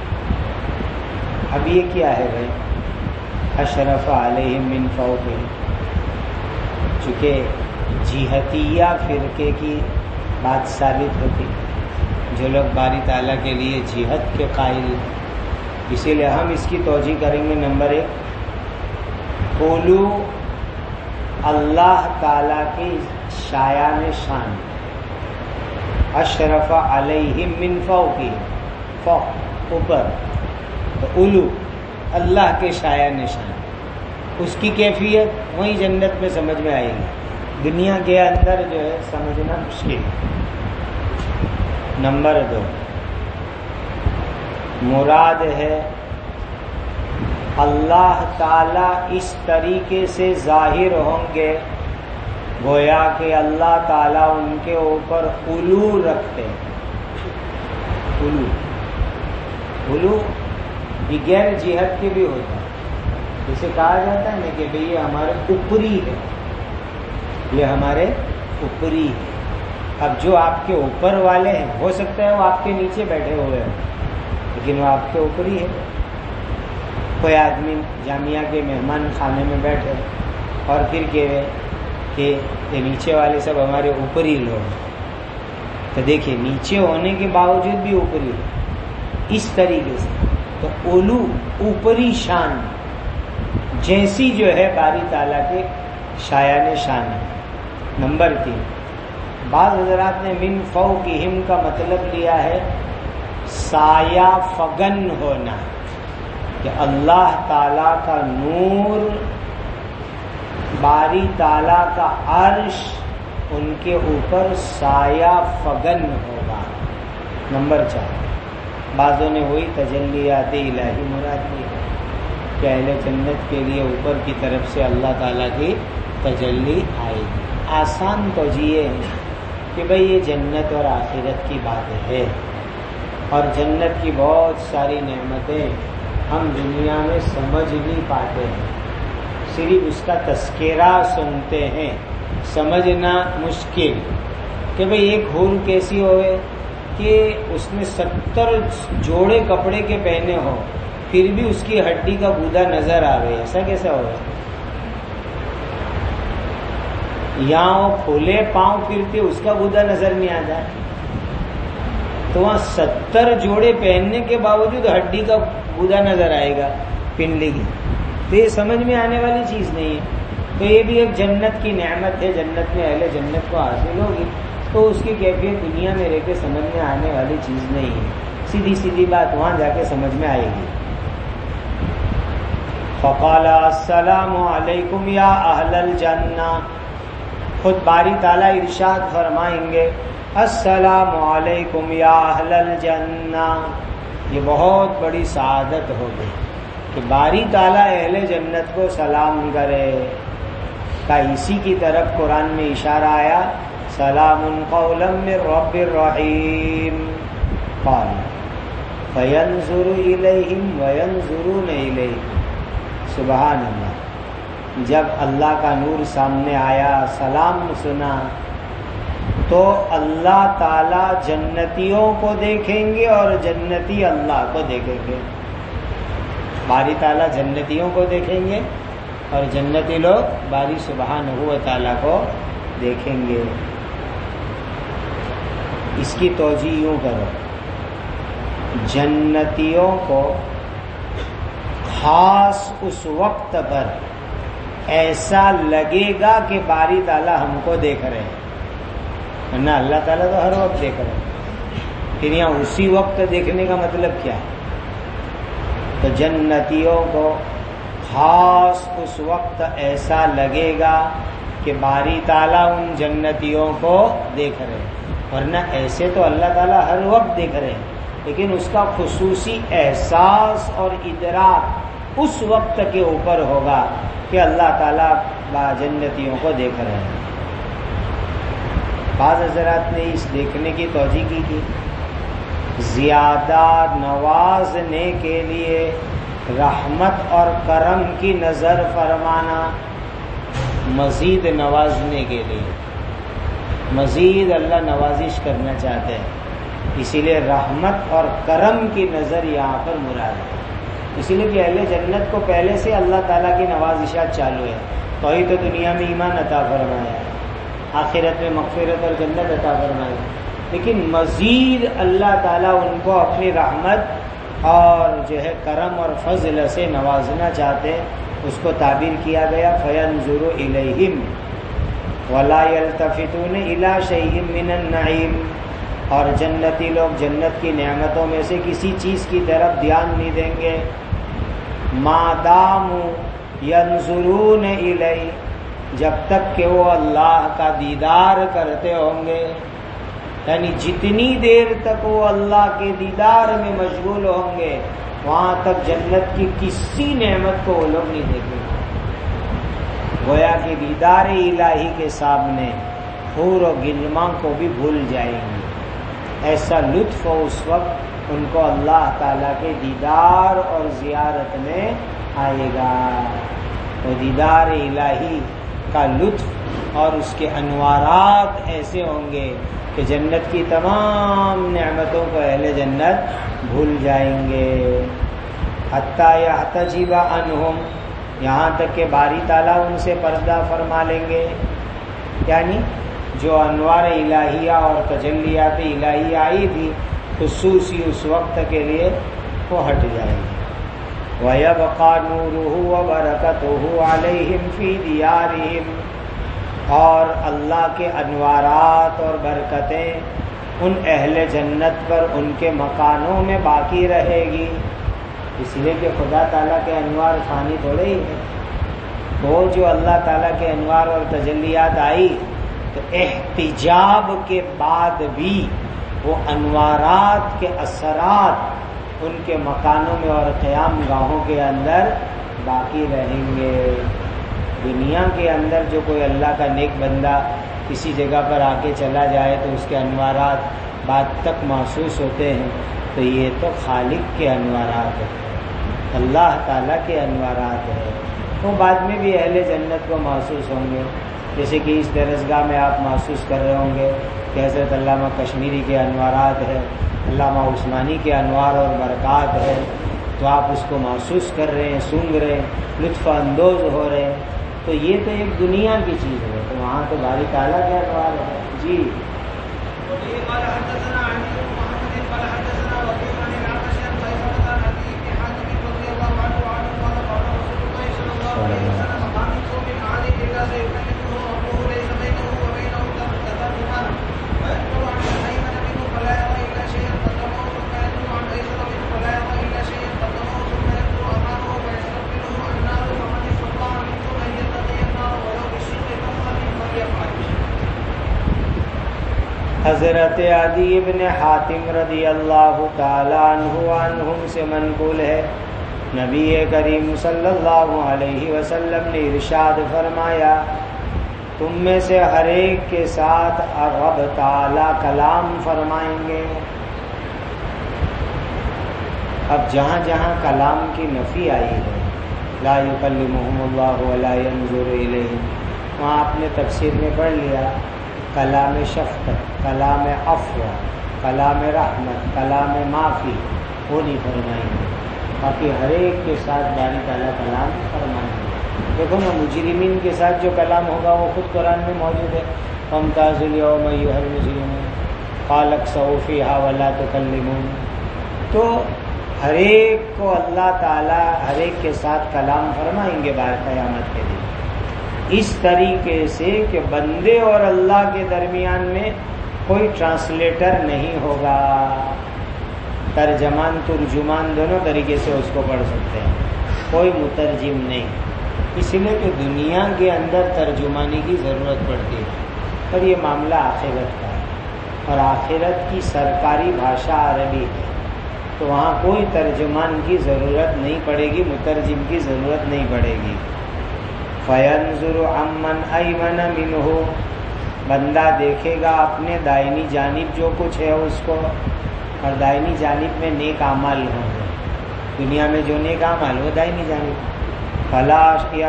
اب یہ کیا ہے بھائی؟ اشرف علیہم من فوقہم، چونکہ جہتیہ فرقے کی بات ثابت ہوتی، جو لوگ باری تعالیٰ کے لیے جہت کے قائل ہیں، اسی لیے ہم اس کی توجیہ کریں گے۔ نمبر 1، قولو اللہ تعالیٰ کی شایان شان، اشرف علیہم من فوقہم، فوق اوپر، تو اولو اللہ کے شایان شان، اس کی کیفیت وہی جنت میں سمجھ میں آئے گی، دنیا کے اندر جو ہے سمجھنا مشکل۔ نمبر 2، مراد ہے اللہ تعالیٰ اس طریقے سے ظاہر ہوں گے گویا کہ اللہ تعالیٰ ان کے اوپر علو رکھتے ہیں۔ علو بغیر جہت کے بھی ہوتا ہے، جسے کہا جاتا ہے نا کہ بھئی یہ ہمارے اوپری ہے، یہ ہمارے اوپری ہے۔ اب جو آپ کے اوپر والے ہیں، ہو سکتا ہے وہ آپ کے نیچے بیٹھے ہوئے ہیں، لیکن وہ آپ کے اوپری ہے۔ کوئی آدمی جامعہ کے مہمان خانے میں بیٹھے اور پھر کہے کہ یہ نیچے والے سب ہمارے اوپری لوگ ہیں، تو دیکھیے نیچے ہونے کے باوجود بھی اوپری ہے، اس طریقے سے۔ تو علو اوپری شان جیسی جو ہے باری تعالیٰ کے شایان شان ہے۔ نمبر 3، بعض حضرات نے من فوقہم کا مطلب لیا ہے سایہ فگن ہونا، کہ اللہ تعالیٰ کا نور، باری تعالیٰ کا عرش ان کے اوپر سایہ فگن ہوگا۔ نمبر 4، بعضوں نے وہی تجلیات الہی مراد لی ہے کہ اہل جنت کے لیے اوپر کی طرف سے اللہ تعالیٰ کی تجلی آئے گی۔ آسان توجیہ ہے کہ بھئی یہ جنت اور آخرت کی بات ہے، اور جنت کی بہت ساری نعمتیں ہم دنیا میں سمجھ نہیں پاتے ہیں، صرف اس کا تذکرہ سنتے ہیں، سمجھنا مشکل کہ بھئی ایک حور کیسی ہوئے کہ اس نے 70 جوڑے کپڑے کے پہنے ہو پھر بھی اس کی ہڈی کا گودا نظر آوے، ایسا کیسا ہوئے؟ یہاں وہ کھولے پاؤں پھرتے اس کا گودا نظر نہیں آتا، تو وہاں 70 جوڑے پہننے کے باوجود ہڈی کا گودا نظر آئے گا پنڈلی کی، تو یہ سمجھ میں آنے والی چیز نہیں ہے۔ تو یہ بھی ایک جنت کی نعمت ہے، جنت میں اہل جنت کو حاصل ہوگی، تو اس کی کیفیت دنیا میں رہ کے سمجھ میں آنے والی چیز نہیں ہے، سیدھی سیدھی بات وہاں جا کے سمجھ میں آئے گی۔ فقال السلام علیکم یا اہل الجنہ، خود باری تعالیٰ ارشاد فرمائیں گے السلام علیکم یا اہل الجنہ۔ یہ بہت بڑی سعادت ہوگی کہ باری تعالیٰ اہل جنت کو سلام کرے، کا اسی کی طرف قرآن میں اشارہ آیا سلام قولا من رب الرحیم، قال فینظر الیہم وینظرون الیہ۔ سبحان اللہ، جب اللہ کا نور سامنے آیا، سلام سنا، تو اللہ تعالیٰ جنتیوں کو دیکھیں گے اور جنتی اللہ کو دیکھیں گے۔ باری تعالیٰ جنتیوں کو دیکھیں گے اور جنتی لوگ باری سبحانہ و تعالیٰ کو دیکھیں گے۔ اس کی توجیہ یوں کرو، جنتیوں کو خاص اس وقت پر ایسا لگے گا کہ باری تعالیٰ ہم کو دیکھ رہے ہیں، ورنہ اللہ تعالیٰ تو ہر وقت دیکھ رہے ہیں، پھر یہاں اسی وقت دیکھنے کا مطلب کیا ہے؟ تو جنتیوں کو خاص اس وقت ایسا لگے گا کہ باری تعالیٰ ان جنتیوں کو دیکھ رہے ہیں، ورنہ ایسے تو اللہ تعالیٰ ہر وقت دیکھ رہے ہیں، لیکن اس کا خصوصی احساس اور ادراک اس وقت کے اوپر ہوگا کہ اللہ تعالیٰ جنتیوں کو دیکھ رہے ہیں۔ بعض حضرات نے اس دیکھنے کی توجیہ کی زیادہ نوازنے کے لیے رحمت اور کرم کی نظر فرمانا مزید نوازنے کے لیے، مزید اللہ نوازش کرنا چاہتے ہیں، اسی لیے رحمت اور کرم کی نظر یہاں پر مراد ہے۔ اسی لیے کہ اہل جنت کو پہلے سے اللہ تعالیٰ کی نوازشات چالو ہے، توہی تو دنیا میں ایمان عطا فرمایا ہے، آخرت میں مغفرت اور جنت عطا فرمایا ہے، لیکن مزید اللہ تعالیٰ ان کو اپنی رحمت اور جو ہے کرم اور فضل سے نوازنا چاہتے ہیں۔ اس کو تعبیر کیا گیا فَيَنْظُرُ إِلَيْهِمْ وَلَا يَلْتَفِتُونَ إِلَى شَيْءٍ مِّنَ النَّعِيمِ، اور جنتی لوگ جنت کی نعمتوں میں سے کسی چیز کی طرف دھیان نہیں دیں گے، مَا دَامُوا يَنْظُرُونَ إِلَيْهِ، جب تک کہ وہ اللہ کا دیدار کرتے ہوں گے، یعنی جتنی دیر تک وہ اللہ کے دیدار میں مشغول ہوں گے وہاں تک جنت کی کسی نعمت کو وہ لوگ نہیں دیکھیں گے، گویا کہ دیدار الہی کے سامنے حور و گلما کو بھی بھول جائیں گے۔ ایسا لطف اس وقت ان کو اللہ تعالیٰ کے دیدار اور زیارت میں آئے گا۔ وہ دیدار الہی کا لطف اور اس کے انوارات ایسے ہوں گے کہ جنت کی تمام نعمتوں کو اہل جنت بھول جائیں گے۔ حتیٰ یحتجب عنہم، یہاں تک کہ باری تعالیٰ ان سے پردہ فرما لیں گے، یعنی جو انوار الہیہ اور تجلیات الہیہ آئی تھی خصوصی اس وقت کے لیے وہ ہٹ جائیں گے۔ وَيَبْقَى نُورُهُ وَبَرَكَتُهُ عَلَيْهِمْ فِي دِيَارِهِمْ، اور اللہ کے انوارات اور برکتیں ان اہل جنت پر ان کے مکانوں میں باقی رہے گی، اس لیے کہ خدا تعالیٰ کے انوار فانی تھوڑے ہی ہیں۔ وہ جو اللہ تعالیٰ کے انوار اور تجلیات آئی تو احتجاب کے بعد بھی وہ انوارات کے اثرات ان کے مکانوں میں اور قیام گاہوں کے اندر باقی رہیں گے۔ دنیا کے اندر جو کوئی اللہ کا نیک بندہ کسی جگہ پر آ کے چلا جائے تو اس کے انوارات بعد تک محسوس ہوتے ہیں، تو یہ تو خالق کے انوارات ہیں، اللہ تعالیٰ کے انوارات ہیں، وہ بعد میں بھی اہل جنت کو محسوس ہوں گے۔ جیسے کہ اس درسگاہ میں آپ محسوس کر رہے ہوں گے کہ حضرت علامہ کشمیری کے انوارات ہے، علامہ عثمانی کے انوار اور برکات ہے، تو آپ اس کو محسوس کر رہے ہیں، سونگ رہے ہیں، لطف اندوز ہو رہے ہیں، تو یہ تو ایک دنیا کی چیز ہے، تو وہاں تو باری تعالیٰ کے انوار ہے۔ جی حضرت عدی بن حاتم رضی اللہ تعالیٰ عنہم سے منقول ہے، نبی کریم صلی اللہ علیہ وسلم نے ارشاد فرمایا، تم میں سے ہر ایک کے ساتھ رب تعالیٰ کلام فرمائیں گے۔ اب جہاں جہاں کلام کی نفی آئی ہے، لا یکلمہم اللہ ولا ینظر الیہم، وہاں آپ نے تفسیر میں پڑھ لیا کلام شفقت، کلام عفو، کلام رحمت، کلام معافی وہ نہیں فرمائیں گے، باقی ہر ایک کے ساتھ باری تعالیٰ کلام فرمائیں گے۔ دیکھو نا مجرمین کے ساتھ جو کلام ہوگا وہ خود قرآن میں موجود ہے، وَامْتَازُوا الْيَوْمَ أَيُّهَا الْمُجْرِمُونَ قَالَ اخْسَئُوا فِيهَا وَلَا تُكَلِّمُونِ، تو ہر ایک کو اللہ تعالیٰ ہر ایک کے ساتھ کلام فرمائیں گے بعد قیامت کے دن، اس طریقے سے کہ بندے اور اللہ کے درمیان میں کوئی ٹرانسلیٹر نہیں ہوگا، ترجمان ترجمان دونوں طریقے سے اس کو پڑھ سکتے ہیں، کوئی مترجم نہیں، اس لیے کہ دنیا کے اندر ترجمانی کی ضرورت پڑتی ہے، اور یہ معاملہ آخرت کا ہے، اور آخرت کی سرکاری بھاشا عربی ہے، تو وہاں کوئی ترجمان کی ضرورت نہیں پڑے گی، مترجم کی ضرورت نہیں پڑے گی۔ فَيَنْظُرُ عَمَّنْ أَيْمَنَ مِنْهُ، بندہ دیکھے گا اپنے دائنی جانب جو کچھ ہے اس کو، اور دائنی جانب میں نیک اعمال ہوں گے، دنیا میں جو نیک اعمال وہ دائمی جانب، فلا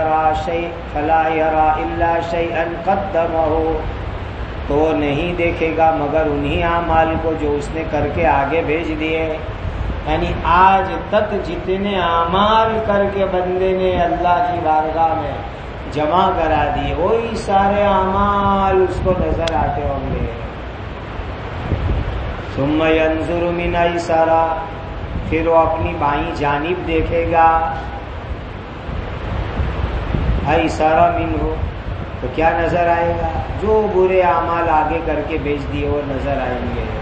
یرا الا شیئا قدمہ، تو وہ نہیں دیکھے گا مگر انہی اعمال کو جو اس نے کر کے آگے بھیج دیے. یعنی آج تک جتنے اعمال کر کے بندے نے اللہ کی بارگاہ میں جمع کرا دیے وہی سارے اعمال اس کو نظر آتے ہوں گے. ثم ينظر من ایسرا، پھر وہ اپنی بائیں جانب دیکھے گا. ایسرا منہ، تو کیا نظر آئے گا؟ جو برے اعمال آگے کر کے بھیج دیے وہ نظر آئیں گے.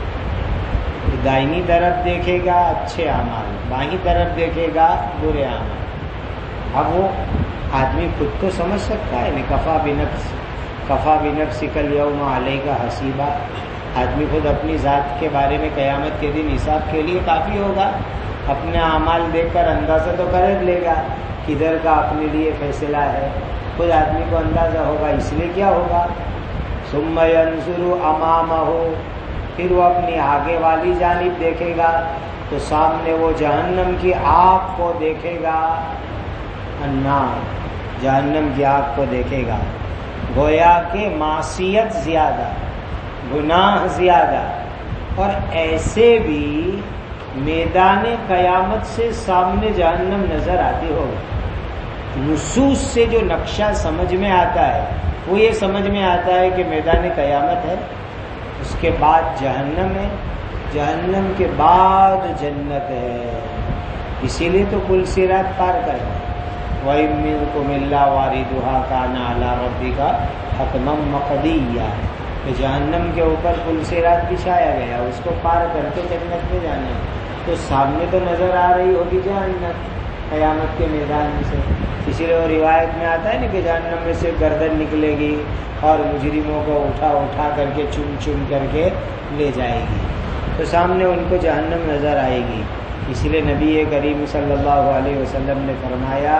دائنی طرف دیکھے گا اچھے اعمال، بائیں طرف دیکھے گا برے اعمال. اب وہ آدمی خود تو سمجھ سکتا ہے نا، کفا بنفسک الیوم علیک حسیبا. آدمی خود اپنی ذات کے بارے میں قیامت کے دن حساب کے لیے کافی ہوگا. اپنے اعمال دیکھ کر اندازہ تو کر لے گا کدھر کا اپنے لیے فیصلہ ہے، خود آدمی کو اندازہ ہوگا. اس لیے کیا ہوگا؟ ثم ينظر امامہ، پھر وہ اپنی آگے والی جانب دیکھے گا تو سامنے وہ جہنم کی آگ کو دیکھے گا. النار، جہنم کی آگ کو دیکھے گا. گویا کہ معصیت زیادہ، گناہ زیادہ، اور ایسے بھی میدان قیامت سے سامنے جہنم نظر آتی ہوگی. نصوص سے جو نقشہ سمجھ میں آتا ہے وہ یہ سمجھ میں آتا ہے کہ میدان قیامت ہے، اس کے بعد جہنم ہے، جہنم کے بعد جنت ہے. اسی لیے تو پل صراط پار کرنا. وَإِن مِّنكُمْ إِلَّا وَارِدُهَا كَانَ عَلَىٰ رَبِّكَ حَتْمًا مَّقْضِيًّا. کہ جہنم کے اوپر پل صراط بچھایا گیا، اس کو پار کر کے جنت میں جانا ہے. تو سامنے تو نظر آ رہی ہوگی جہنم قیامت کے میدان سے. اسی لیے وہ روایت میں آتا ہے نا کہ جہنم میں سے گردن نکلے گی اور مجرموں کو اٹھا کر کے چم کر کے لے جائے گی. تو سامنے ان کو جہنم نظر آئے گی. اسی لیے نبی کریم صلی اللہ علیہ وسلم نے فرمایا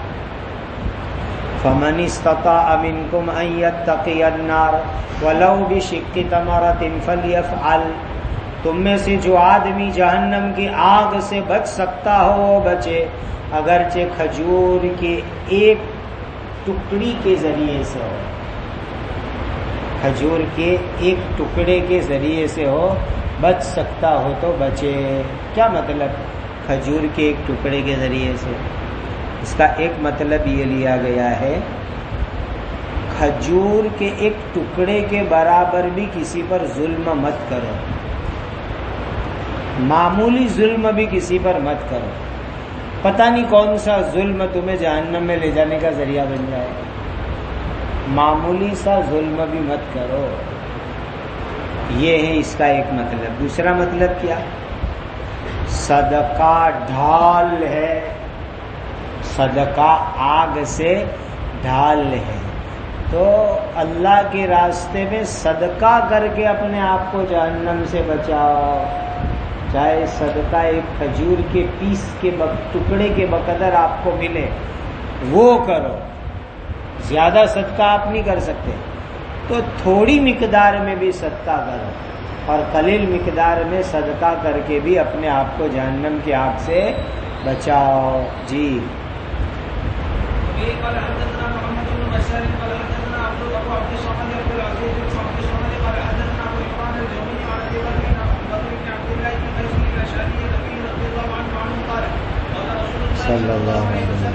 فَمَنِ اسْتَطَاعَ مِنْكُمْ أَنْ يَتَّقِيَ النَّارَ وَلَوْ بِشِقِّ تَمْرَةٍ فَلْيَفْعَلْ. تم میں سے جو آدمی جہنم کی آگ سے بچ سکتا ہو وہ بچے، اگرچہ کھجور کے ایک ٹکڑی کے ذریعے سے ہو. کھجور کے ایک ٹکڑے کے ذریعے سے ہو، بچ سکتا ہو تو بچے. کیا مطلب کھجور کے ایک ٹکڑے کے ذریعے سے؟ اس کا ایک مطلب یہ لیا گیا ہے کھجور کے ایک ٹکڑے کے برابر بھی کسی پر ظلم مت کرو، معمولی ظلم بھی کسی پر مت کرو. پتہ نہیں کون سا ظلم تمہیں جہنم میں لے جانے کا ذریعہ بن جائے. معمولی سا ظلم بھی مت کرو. یہ ہے اس کا ایک مطلب. دوسرا مطلب کیا؟ صدقہ ڈھال ہے، صدقہ آگ سے ڈھال ہے. تو اللہ کے راستے میں صدقہ کر کے اپنے آپ کو جہنم سے بچاؤ. چاہے صدقہ ایک کھجور کے پیس کے ٹکڑے کے بقدر آپ کو ملے وہ کرو. زیادہ صدقہ آپ نہیں کر سکتے تو تھوڑی مقدار میں بھی صدقہ کرو، اور قلیل مقدار میں صدقہ کر کے بھی اپنے آپ کو جہنم کی آگ سے بچاؤ. جی صلی اللہ علیہ وسلم.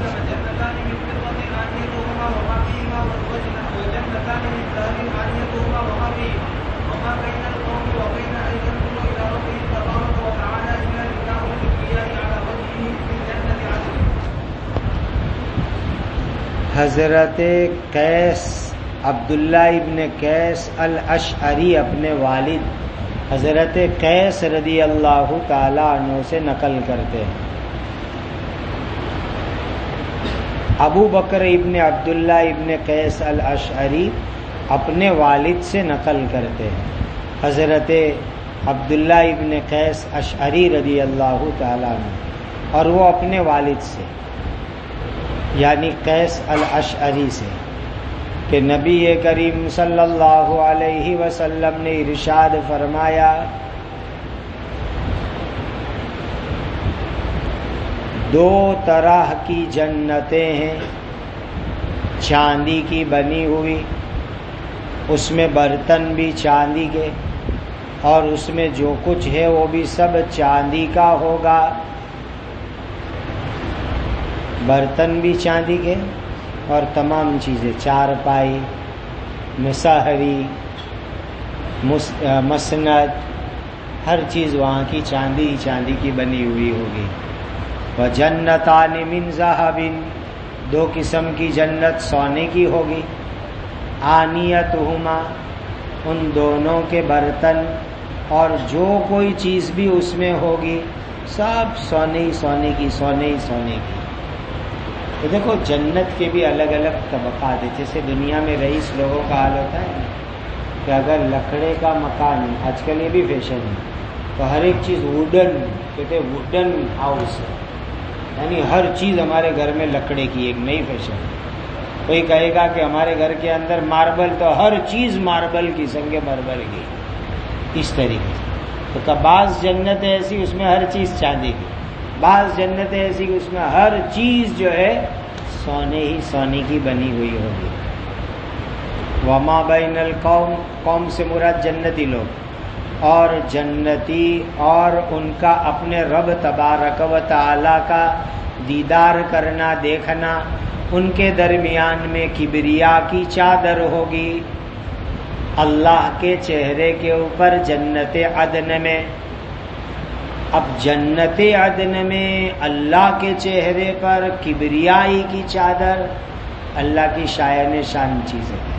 حضرت قیس عبداللہ ابن قیس الاشعری اپنے والد حضرت قیس رضی اللہ تعالی عنہ سے نقل کرتے ہیں. ابو بکر ابن عبداللہ ابن قیس الاشعری اپنے والد سے نقل کرتے ہیں. حضرت عبداللہ ابن قیس اشعری رضی اللہ تعالیٰ عنہ، اور وہ اپنے والد سے یعنی قیس الاشعری سے کہ نبی کریم صلی اللہ علیہ وسلم نے ارشاد فرمایا دو طرح کی جنتیں ہیں، چاندی کی بنی ہوئی، اس میں برتن بھی چاندی کے، اور اس میں جو کچھ ہے وہ بھی سب چاندی کا ہوگا، برتن بھی چاندی کے اور تمام چیزیں، چارپائی، مصحری، مسند، ہر چیز وہاں کی چاندی چاندی کی بنی ہوئی ہوگی۔ وَجَنَّتَانِ مِنْ ذَهَبٍ، دو قسم کی جنت سونے کی ہوگی، آنیتہما، ان دونوں کے برتن اور جو کوئی چیز بھی اس میں ہوگی سب سونے ہی سونے کی، سونے ہی سونے کی۔ تو دیکھو جنت کے بھی الگ الگ طبقات ہیں، جیسے دنیا میں رئیس لوگوں کا حال ہوتا ہے کہ اگر لکڑے کا مکان، آج کل یہ بھی فیشن ہے، تو ہر ایک چیز ووڈن، کہتے ہیں ووڈن ہاؤس ہے، یعنی ہر چیز ہمارے گھر میں لکڑے کی، ایک نئی فیشن ہے۔ کوئی کہے گا کہ ہمارے گھر کے اندر ماربل، تو ہر چیز ماربل کی، سنگ مرمر کی، اس طریقے سے۔ تو بعض جنتیں ایسی اس میں ہر چیز چاندی کی، بعض جنتیں ایسی کہ اس میں ہر چیز جو ہے سونے ہی سونے کی بنی ہوئی ہوگی۔ وما بین القوم، قوم سے مراد جنتی لوگ، اور جنتی اور ان کا اپنے رب تبارک و تعالی کا دیدار کرنا، دیکھنا، ان کے درمیان میں کبریا کی چادر ہوگی، اللہ کے چہرے کے اوپر جنت عدن میں۔ اب جنت عدن میں اللہ کے چہرے پر کبریائی کی چادر، اللہ کی شایان شان چیزیں ہیں۔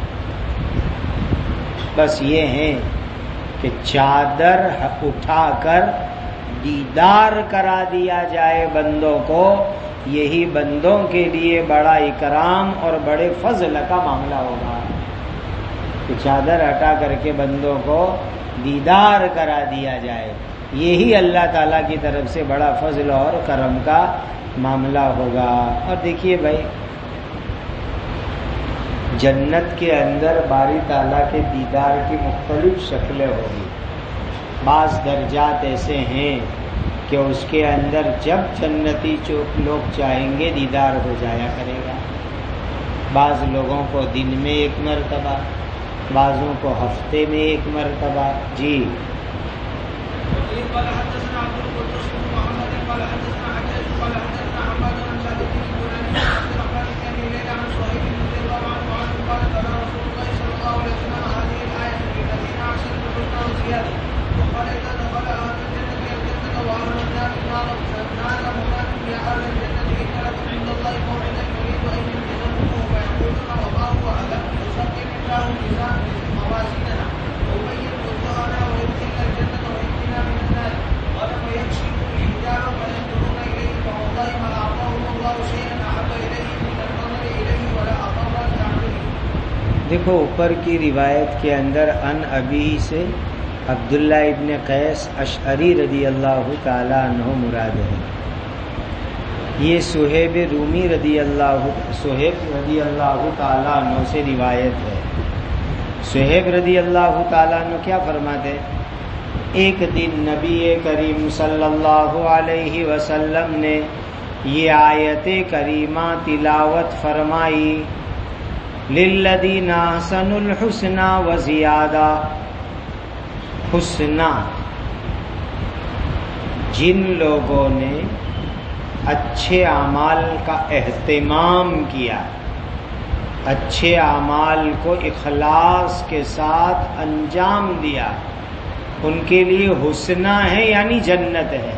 بس یہ ہے کہ چادر اٹھا کر دیدار کرا دیا جائے بندوں کو، یہی بندوں کے لیے بڑا اکرام اور بڑے فضل کا معاملہ ہوگا کہ چادر ہٹا کر کے بندوں کو دیدار کرا دیا جائے، یہی اللہ تعالیٰ کی طرف سے بڑا فضل اور کرم کا معاملہ ہوگا۔ اور دیکھیے بھائی، جنت کے اندر باری تعالیٰ کے دیدار کی مختلف شکلیں ہوگی۔ بعض درجات ایسے ہیں کہ اس کے اندر جب جنتی لوگ چاہیں گے دیدار ہو جایا کرے گا، بعض لوگوں کو دن میں ایک مرتبہ، بعضوں کو ہفتے میں ایک مرتبہ۔ جی قال حدثنا عبد القدوس بن محمد قال حدثنا حجاج قال حدثنا عباد عن ثابت بن بنان عن الرحمن بن ابي ليلى عن صهيب رضي الله عنه قال قال رسول الله صلى الله عليه وسلم هذه الايه للذين احسنوا الحسنى وزياده وقال اذا دخل اهل الجنه الجنه واهل النار النار نادى مناد يا اهل الجنه ان لكم عند الله موعدا يريد ان ينجزكم فيقولون وما هو الا يسقم الله ميزان موازيننا ويبين وجوهنا ويدخلنا الجنه ويؤتنا من النار قال فيكشف الحجاب فينظرون اليه فوالله ما اعطاهم الله شيئا احب اليه من النظر اليه ولا اضر لعمله۔ دیکھو اوپر کی روایت کے اندر ان ابی سے عبداللہ ابن قیس اشعری رضی اللہ تعالی عنہ مراد ہے۔ یہ صہیب رومی رضی اللہ تعالی عنہ سے روایت ہے۔ صہیب رضی اللہ تعالی عنہ کیا فرماتے؟ ایک دن نبی کریم صلی اللہ علیہ وسلم نے یہ آیت کریمہ تلاوت فرمائی، للذین احسنوا الحسنى وزیادہ، حسنہ، جن لوگوں نے اچھے اعمال کا اہتمام کیا، اچھے اعمال کو اخلاص کے ساتھ انجام دیا، ان کے لیے حسنہ ہے یعنی جنت ہے،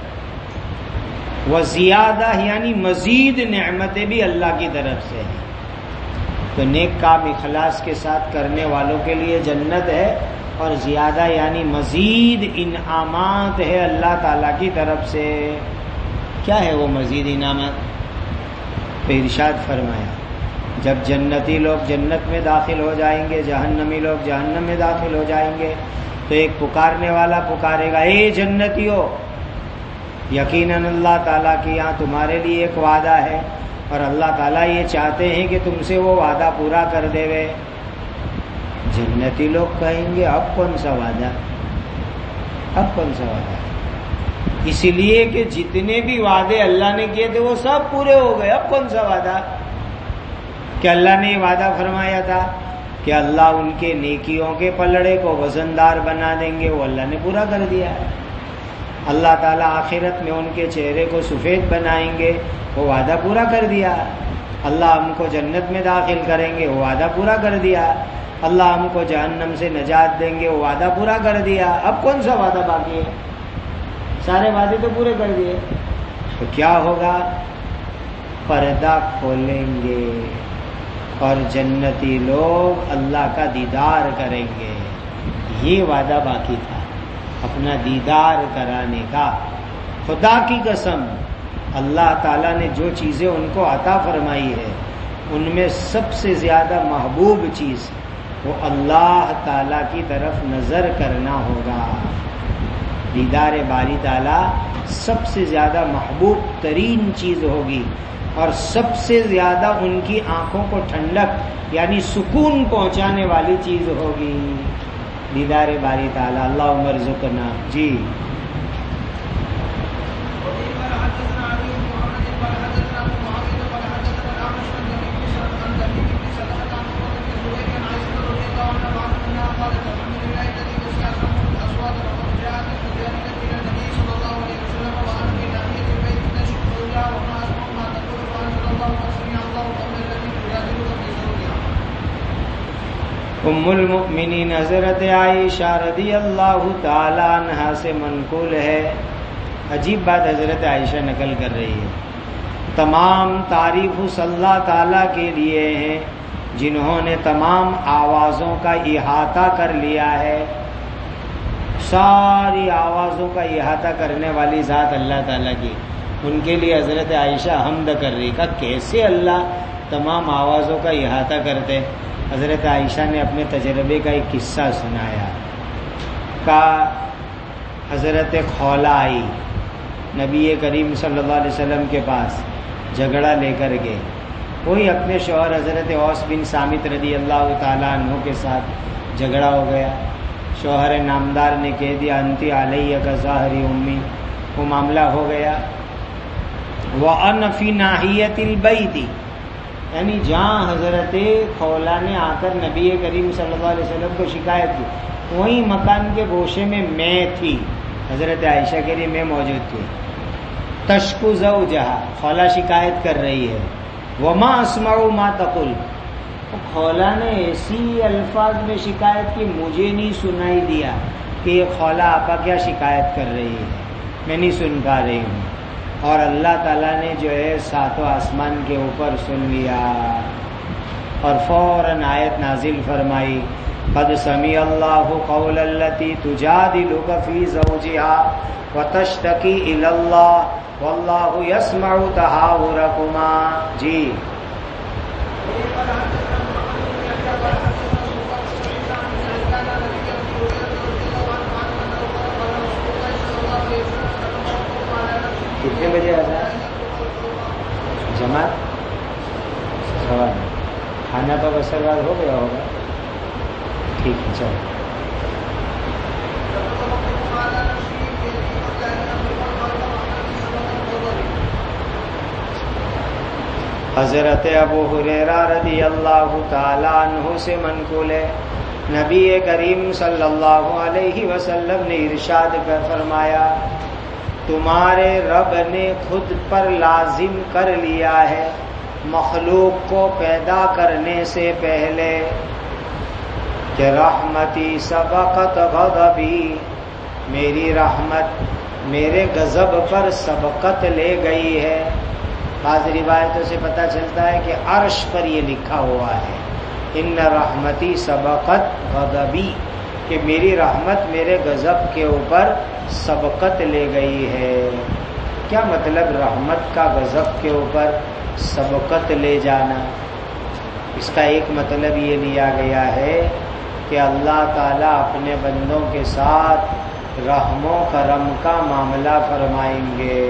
وزیادہ یعنی مزید نعمتیں بھی اللہ کی طرف سے ہیں۔ تو نیک کام اخلاص کے ساتھ کرنے والوں کے لیے جنت ہے، اور زیادہ یعنی مزید انعامات ہے اللہ تعالیٰ کی طرف سے۔ کیا ہے وہ مزید انعامات؟ تو ارشاد فرمایا، جب جنتی لوگ جنت میں داخل ہو جائیں گے، جہنمی لوگ جہنم میں داخل ہو جائیں گے، تو ایک پکارنے والا پکارے گا، اے جنتیو، یقیناً اللہ تعالیٰ کے یہاں تمہارے لیے ایک وعدہ ہے، اور اللہ تعالیٰ یہ چاہتے ہیں کہ تم سے وہ وعدہ پورا کر دے وے۔ جنتی لوگ کہیں گے اب کون سا وعدہ، اب کون سا وعدہ؟ اس لیے کہ جتنے بھی وعدے اللہ نے کیے تھے وہ سب پورے ہو گئے. اب کون سا وعدہ؟ کہ اللہ نے یہ وعدہ فرمایا تھا کہ اللہ ان کے نیکیوں کے پلڑے کو وزندار بنا دیں گے، وہ اللہ نے پورا کر دیا ہے. اللہ تعالیٰ آخرت میں ان کے چہرے کو سفید بنائیں گے، وہ وعدہ پورا کر دیا. اللہ ہم کو جنت میں داخل کریں گے، وہ وعدہ پورا کر دیا. اللہ ہم کو جہنم سے نجات دیں گے، وہ وعدہ پورا کر دیا. اب کون سا وعدہ باقی ہے؟ سارے وعدے تو پورے کر دیے. تو کیا ہوگا؟ پردہ کھولیں گے اور جنتی لوگ اللہ کا دیدار کریں گے. یہ وعدہ باقی تھا، اپنا دیدار کرانے کا. خدا کی قسم، اللہ تعالیٰ نے جو چیزیں ان کو عطا فرمائی ہے ان میں سب سے زیادہ محبوب چیز وہ اللہ تعالیٰ کی طرف نظر کرنا ہوگا. دیدار باری تعالیٰ سب سے زیادہ محبوب ترین چیز ہوگی اور سب سے زیادہ ان کی آنکھوں کو ٹھنڈک یعنی سکون پہنچانے والی چیز ہوگی دیدار باری تعالیٰ. اللہم ارزقنا. جی ام المؤمنین حضرت عائشہ رضی اللہ تعالی عنہا سے منقول ہے. عجیب بات حضرت عائشہ نقل کر رہی ہے. تمام تعریف اس اللہ تعالیٰ کے لیے ہیں جنہوں نے تمام آوازوں کا احاطہ کر لیا ہے. ساری آوازوں کا احاطہ کرنے والی ذات اللہ تعالیٰ کی، ان کے لیے حضرت عائشہ حمد کر رہی کہ کیسے اللہ تمام آوازوں کا احاطہ کرتے. حضرت عائشہ نے اپنے تجربے کا ایک قصہ سنایا. حضرت خولا آئی نبی کریم صلی اللہ علیہ وسلم کے پاس جھگڑا لے کر گئے. وہی اپنے شوہر حضرت اوس بن صامت رضی اللہ تعالیٰ عنہ کے ساتھ جھگڑا ہو گیا. شوہر نامدار نے کہہ دیا انتی علیہ کا ظاہری امی، وہ معاملہ ہو گیا. وَأَنَا فِي نَاحِيَةِ الْبَيْتِ، یعنی جہاں حضرت خولا نے آ کر نبی کریم صلی اللہ علیہ وسلم کو شکایت کی وہیں مکان کے گوشے میں میں تھی. حضرت عائشہ کے لیے میں موجود تھی. تشکو زوجہا، خولا شکایت کر رہی ہے. وما اسمع ما تقول، خولا نے ایسی الفاظ میں شکایت کی مجھے نہیں سنائی دیا کہ یہ خولا آپا کیا شکایت کر رہی ہے، میں نہیں سن پا رہی ہوں. اور اللہ تعالیٰ نے جو ہے ساتوں آسمان کے اوپر سن لیا اور فوراً آیت نازل فرمائی قد سمع اللہ قول التی تجادلک فی زوجہا وتشتکی الی اللہ واللہ یسمع تحاورکما. جی کتنے بجے آتا ہے جماعت؟ کھانا تو بسر بعد ہو گیا ہوگا. ٹھیک ہے چلو. حضرت ابو ہریرہ رضی اللہ تعالیٰ عنہ سے منقول ہے نبی کریم صلی اللہ علیہ وسلم نے ارشاد کر فرمایا تمہارے رب نے خود پر لازم کر لیا ہے مخلوق کو پیدا کرنے سے پہلے کہ رحمتی سبقت غضبی، میری رحمت میرے غضب پر سبقت لے گئی ہے. بعض روایتوں سے پتہ چلتا ہے کہ عرش پر یہ لکھا ہوا ہے ان رحمتی سبقت غضبی، کہ میری رحمت میرے غضب کے اوپر سبقت لے گئی ہے. کیا مطلب رحمت کا غضب کے اوپر سبقت لے جانا؟ اس کا ایک مطلب یہ لیا گیا ہے کہ اللہ تعالیٰ اپنے بندوں کے ساتھ رحم و کرم کا معاملہ فرمائیں گے،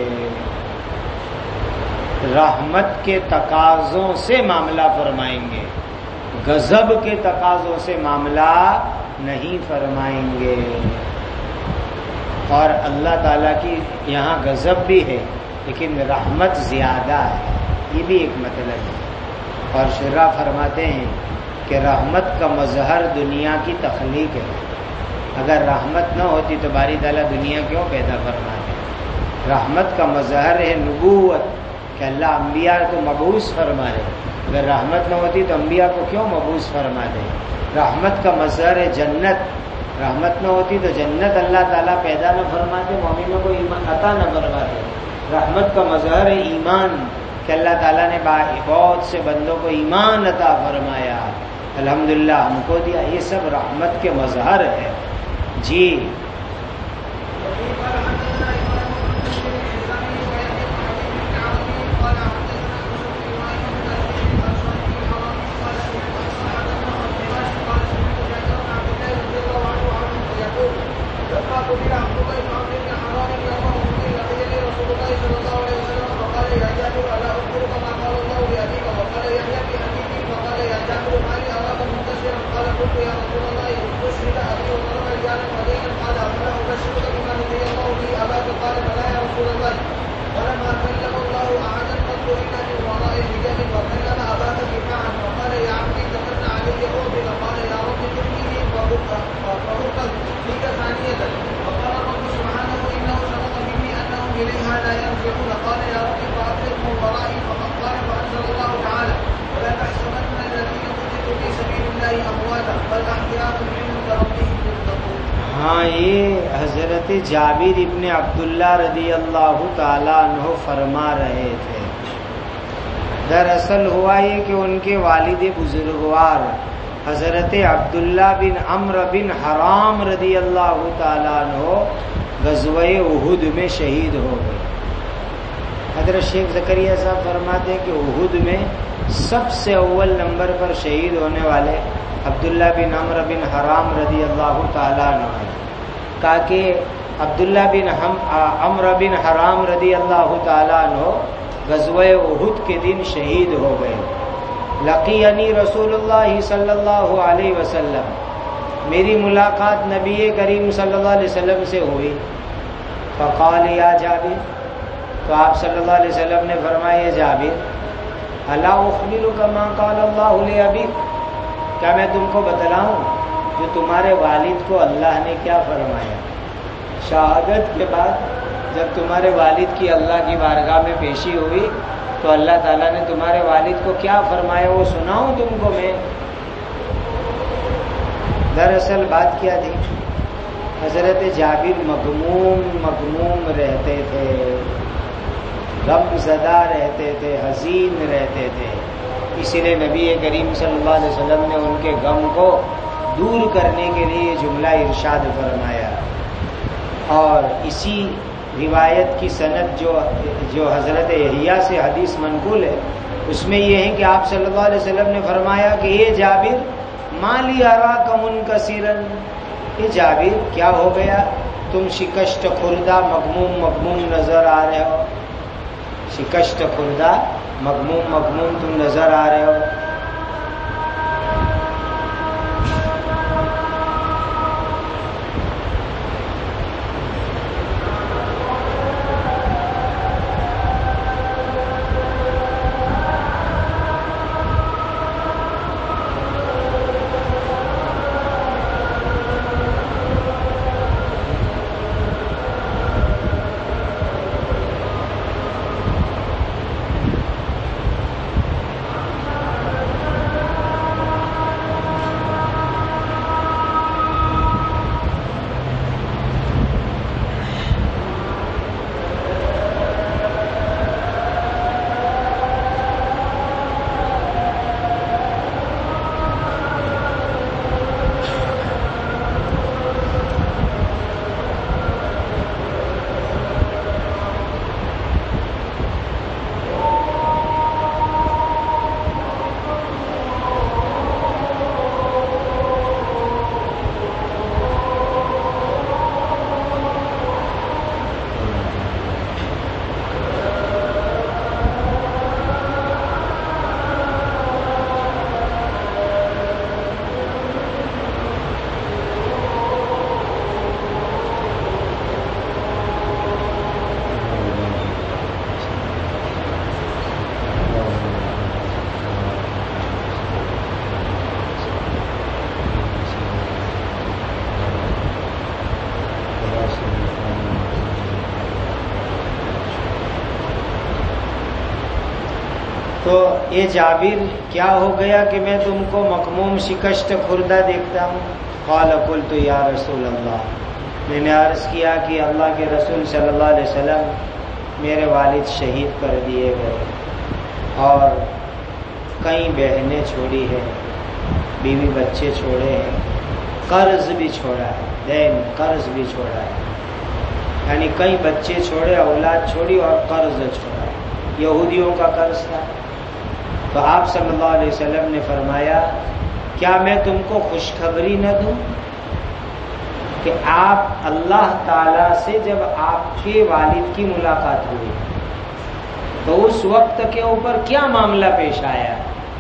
رحمت کے تقاضوں سے معاملہ فرمائیں گے، غضب کے تقاضوں سے معاملہ نہیں فرمائیں گے. اور اللہ تعالیٰ کی یہاں غضب بھی ہے لیکن رحمت زیادہ ہے، یہ بھی ایک مطلب ہے۔ اور شرح فرماتے ہیں کہ رحمت کا مظہر دنیا کی تخلیق ہے۔ اگر رحمت نہ ہوتی تو باری تعالیٰ دنیا کیوں پیدا فرماتے؟ رحمت کا مظہر ہے نبوت، کہ اللہ انبیاء کو مبعوث فرما رہے۔ اگر رحمت نہ ہوتی تو انبیاء کو کیوں مبعوث فرما دے؟ رحمت کا مظہر ہے جنت، رحمت نہ ہوتی تو جنت اللہ تعالیٰ پیدا نہ فرماتے، مومنوں کو ایمان عطا نہ فرماتے۔ رحمت کا مظہر ہے ایمان، کہ اللہ تعالیٰ نے بہت سے بندوں کو ایمان عطا فرمایا، الحمدللہ ہم کو دیا، یہ سب رحمت کے مظہر ہے۔ جی ہاں، یہ حضرت جابر ابن عبداللہ رضی اللہ تعالیٰ عنہ فرما رہے تھے۔ دراصل ہوا یہ کہ ان کے والد بزرگوار حضرت عبداللہ بن عمرو بن حرام رضی اللہ تعالیٰ عنہ غزوہ احد میں شہید ہو گئے۔ حضرت شیخ زکریا صاحب فرماتے ہیں کہ احد میں سب سے اول نمبر پر شہید ہونے والے عبداللہ بن عمرو بن حرام رضی اللہ تعالیٰ عنہ ہیں۔ کہا کہ عبداللہ بن عمرو بن حرام رضی اللہ تعالیٰ عنہ غزوہ احد کے دن شہید ہو گئے۔ لقینی رسول اللہ صلی اللہ علیہ وسلم، میری ملاقات نبی کریم صلی اللہ علیہ وسلم سے ہوئی۔ فقال یا جابر، تو آپ صلی اللہ علیہ وسلم نے فرمایا جابر، الا اخبرک ما قال اللہ لابیک، کیا میں تم کو بتلاؤں جو تمہارے والد کو اللہ نے کیا فرمایا؟ شہادت کے بعد جب تمہارے والد کی اللہ کی بارگاہ میں پیشی ہوئی تو اللہ تعالیٰ نے تمہارے والد کو کیا فرمایا وہ سناؤں تم کو میں؟ دراصل بات کیا تھی، حضرت جابر مغموم رہتے تھے، غم زدہ رہتے تھے، حزین رہتے تھے، اسی لیے نبی کریم صلی اللہ علیہ وسلم نے ان کے غم کو دور کرنے کے لیے جملہ ارشاد فرمایا۔ اور اسی روایت کی سند جو حضرت یحییٰ سے حدیث منقول ہے، اس میں یہ ہے کہ آپ صلی اللہ علیہ وسلم نے فرمایا کہ یہ جابر مالی اراک منکسرا، یہ جابر کیا ہو گیا، تم شکست خوردہ مغموم نظر آ رہے ہو، شکست خوردہ مغموم تم نظر آ رہے ہو۔ اے جابر کیا ہو گیا کہ میں تم کو مغموم شکست خوردہ دیکھتا ہوں؟ قال قلت یا رسول اللہ، میں نے عرض کیا کہ اللہ کے رسول صلی اللہ علیہ وسلم میرے والد شہید کر دیے گئے اور کئی بہنیں چھوڑی ہیں، بیوی بچے چھوڑے ہیں، قرض بھی چھوڑا ہے، دین قرض بھی چھوڑا ہے، یعنی کئی بچے چھوڑے، اولاد چھوڑی اور قرض چھوڑا ہے، یہودیوں کا قرض تھا۔ تو آپ صلی اللہ علیہ وسلم نے فرمایا کیا میں تم کو خوشخبری نہ دوں کہ آپ اللہ تعالی سے جب آپ کے والد کی ملاقات ہوئی تو اس وقت کے اوپر کیا معاملہ پیش آیا؟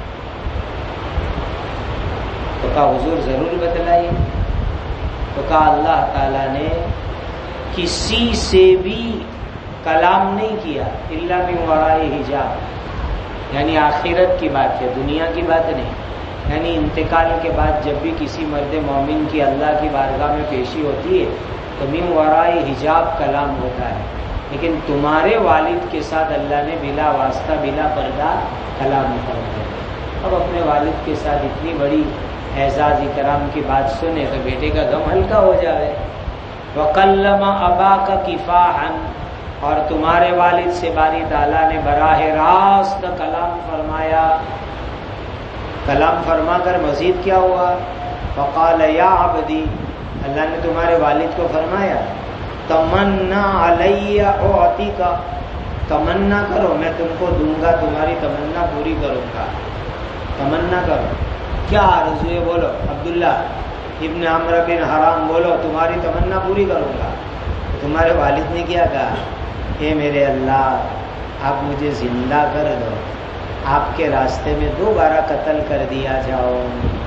تو کہا حضور ضرور بتلائیے۔ تو کہا اللہ تعالیٰ نے کسی سے بھی کلام نہیں کیا الا من وراء حجاب، یعنی آخرت کی بات ہے، دنیا کی بات نہیں، یعنی انتقال کے بعد جب بھی کسی مرد مومن کی اللہ کی بارگاہ میں پیشی ہوتی ہے تو من وراء حجاب کلام ہوتا ہے، لیکن تمہارے والد کے ساتھ اللہ نے بلا واسطہ بلا پردہ کلام فرمایا۔ اب اپنے والد کے ساتھ اتنی بڑی اعزاز اکرام کی بات سنے تو بیٹے کا غم ہلکا ہو جائے۔ وَقَلَّمَ أَبَاكَ كِفَاحًا، اور تمہارے والد سے باری تعالیٰ نے براہ راست کلام فرمایا۔ کلام فرما کر مزید کیا ہوا؟ فقال یا عبدی، اللہ نے تمہارے والد کو فرمایا تمنا علی اعطیک، تمنا کرو میں تم کو دوں گا، تمہاری تمنا پوری کروں گا، تمنا کرو۔ کیا آرزو ہے بولو؟ عبداللہ ابن عمرو بن حرام بولو تمہاری تمنا پوری کروں گا۔ تمہارے والد نے کیا کہا؟ اے میرے اللہ آپ مجھے زندہ کر دو، آپ کے راستے میں دوبارہ قتل کر دیا جاؤ۔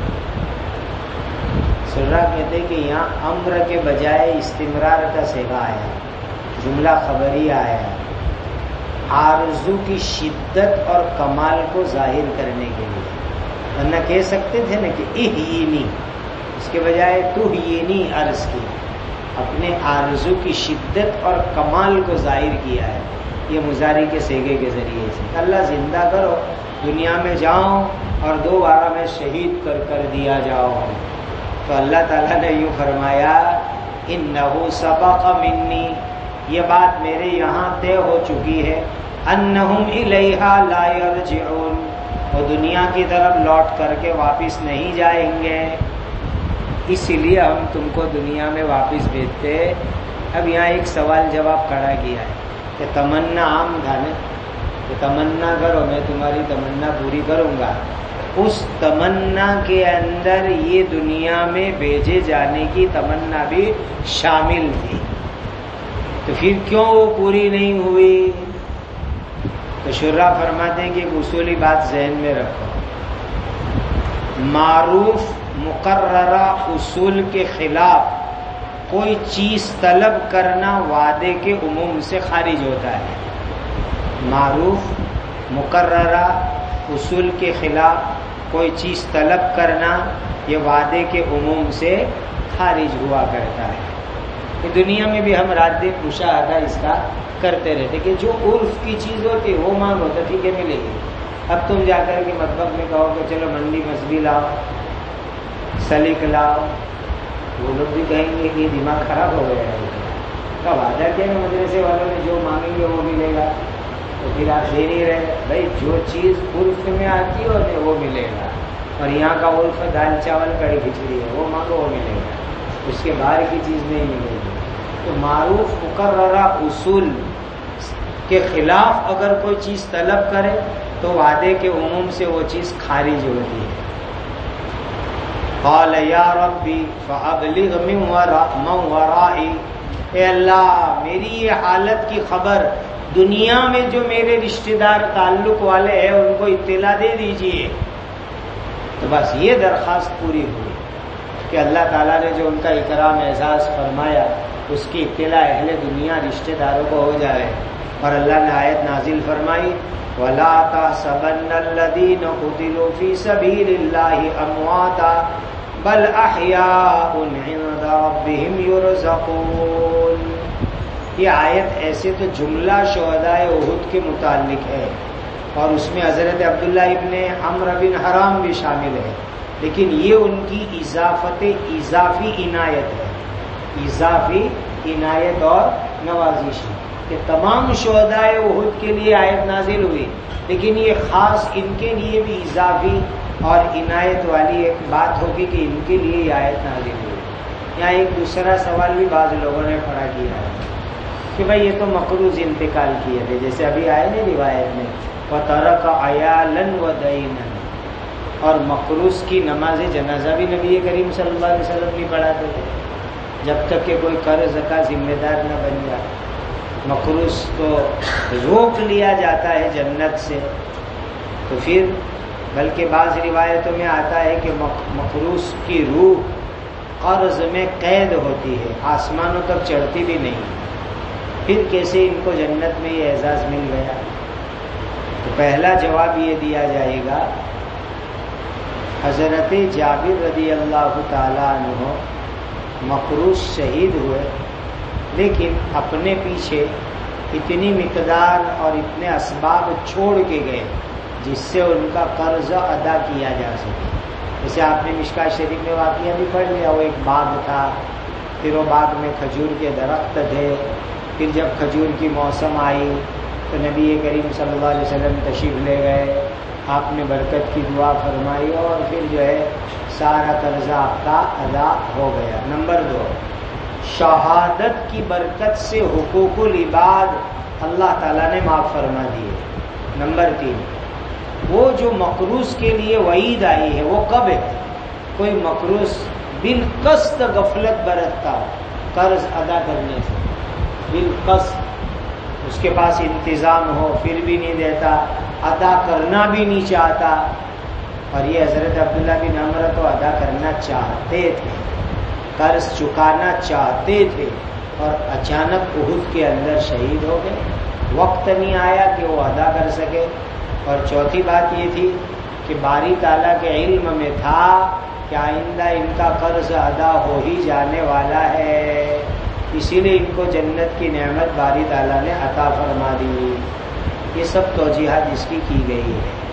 سرہ کہتے کہ یہاں امر کے بجائے استمرار کا صیغہ آیا، جملہ خبری آیا، آرزو کی شدت اور کمال کو ظاہر کرنے کے لیے، ورنہ کہہ سکتے تھے نا کہ احیینی، اس کے بجائے تحیینی عرض کی، اپنے آرزو کی شدت اور کمال کو ظاہر کیا ہے، یہ مضارع کے صیغے کے ذریعے سے۔ اللہ زندہ کرو، دنیا میں جاؤں اور دوبارہ میں شہید کر دیا جاؤں۔ تو اللہ تعالیٰ نے یوں فرمایا انہ سبق منی، یہ بات میرے یہاں طے ہو چکی ہے، انہم الیہا لا یرجعون، وہ دنیا کی طرف لوٹ کر کے واپس نہیں جائیں گے، اسی لیے ہم تم کو دنیا میں واپس بھیجتے۔ اب یہاں ایک سوال جواب کھڑا کیا ہے کہ تمنا عام تھا نا، کہ تمنا کرو میں تمہاری تمنا پوری کروں گا، اس تمنا کے اندر یہ دنیا میں بھیجے جانے کی تمنا بھی شامل تھی، تو پھر کیوں وہ پوری نہیں ہوئی؟ تو شرح فرماتے ہیں کہ ایک اصولی بات ذہن میں رکھو، معروف مقررہ اصول کے خلاف کوئی چیز طلب کرنا وعدے کے عموم سے خارج ہوتا ہے۔ معروف مقررہ اصول کے خلاف کوئی چیز طلب کرنا یہ وعدے کے عموم سے خارج ہوا کرتا ہے۔ کہ دنیا میں بھی ہم رات دن مشاہدہ اس کا کرتے رہتے کہ جو عرف کی چیز ہوتی ہے وہ مانگو تو ٹھیک ہے ملے گی۔ اب تم جا کر کے مطبخ میں کہو کہ چلو منڈی مسبی لاؤ، سلیق لاؤ، وہ لوگ بھی کہیں گے کہ دماغ خراب ہو گیا ہے، کا وعدہ کیا ہے مدرسے والوں نے جو مانگیں گے وہ ملے گا، تو پھر آپ دے نہیں رہے۔ بھائی جو چیز عرف میں آتی ہوتی ہے وہ ملے گا، اور یہاں کا عرف دال چاول کڑی کھچڑی ہے وہ مانگو وہ ملے گا، اس کے باہر کی چیز نہیں ملے گی۔ تو معروف مقررہ اصول کے خلاف اگر کوئی چیز طلب کرے تو وعدے کے عموم سے وہ چیز خارج ہوتی ہے۔ قال یا ربی فابلغ من ورائی، اے اللہ میری یہ حالت کی خبر دنیا میں جو میرے رشتہ دار تعلق والے ہیں ان کو اطلاع دے دیجئے۔ تو بس یہ درخواست پوری ہوئی کہ اللہ تعالیٰ نے جو ان کا اکرام اعزاز فرمایا اس کی اطلاع اہل دنیا رشتہ داروں کو ہو جائے۔ اور اللہ نے آیت نازل فرمائی وَلَا تَحْسَبَنَّ الَّذِينَ قُتِلُوا فِي سَبِيلِ اللَّهِ أَمْوَاتًا بَلْ أَحْيَاءٌ عِندَ رَبِّهِمْ يُرْزَقُونَ۔ یہ آیت ایسے تو جملہ شہدائے احد کے متعلق ہے، اور اس میں حضرت عبداللہ ابن عمرو بن حرام بھی شامل ہے، لیکن یہ ان کی اضافی عنایت ہے، اضافی عنایت اور نوازش ہے کہ تمام شہدائے احد کے لیے آیت نازل ہوئی، لیکن یہ خاص ان کے لیے بھی اضافی اور عنایت والی ایک بات ہوگی کہ ان کے لیے یہ آیت نازل ہوئی۔ یہاں ایک دوسرا سوال بھی بعض لوگوں نے کھڑا کیا ہے کہ بھائی یہ تو مقروض انتقال کیے تھے، جیسے ابھی آئے نا روایت میں وَتَرَكَ عَيَالًا وَدَيْنًا، اور مقروض کی نماز جنازہ بھی نبی کریم صلی اللہ علیہ وسلم نہیں پڑھاتے تھے جب تک کہ کوئی قرض کا ذمہ دار نہ بن جائے۔ مقروض تو روک لیا جاتا ہے جنت سے، تو پھر بلکہ بعض روایتوں میں آتا ہے کہ مقروض کی روح قرض میں قید ہوتی ہے، آسمانوں تک چڑھتی بھی نہیں، پھر کیسے ان کو جنت میں یہ اعزاز مل گیا؟ تو پہلا جواب یہ دیا جائے گا، حضرت جابر رضی اللہ تعالیٰ عنہ مقروض شہید ہوئے، لیکن اپنے پیچھے اتنی مقدار اور اتنے اسباب چھوڑ کے گئے جس سے ان کا قرض ادا کیا جا سکے۔ جیسے آپ نے مشکات شریف میں واقعہ بھی پڑھ لیا، وہ ایک باغ تھا، پھر وہ باغ میں کھجور کے درخت تھے، پھر جب کھجور کی موسم آئی تو نبی کریم صلی اللہ علیہ وسلم تشریف لے گئے، آپ نے برکت کی دعا فرمائی اور پھر جو ہے سارا قرض آپ کا ادا ہو گیا۔ نمبر 2، شہادت کی برکت سے حقوق العباد اللہ تعالیٰ نے معاف فرما دیے۔ نمبر 3، وہ جو مقروض کے لیے وعید آئی ہے وہ کب ہے؟ کوئی مقروض بالقصد غفلت برتتا ہو قرض ادا کرنے سے، بالقصد اس کے پاس انتظام ہو پھر بھی نہیں دیتا، ادا کرنا بھی نہیں چاہتا، اور یہ حضرت عبداللہ بن عمرو تو ادا کرنا چاہتے تھے، قرض چکانا چاہتے تھے، اور اچانک احد کے اندر شہید ہو گئے، وقت نہیں آیا کہ وہ ادا کر سکے۔ اور چوتھی بات یہ تھی کہ باری تعالیٰ کے علم میں تھا کہ آئندہ ان کا قرض ادا ہو ہی جانے والا ہے، اسی لیے ان کو جنت کی نعمت باری تعالیٰ نے عطا فرما دی۔ یہ سب توجیحات اس کی گئی ہے۔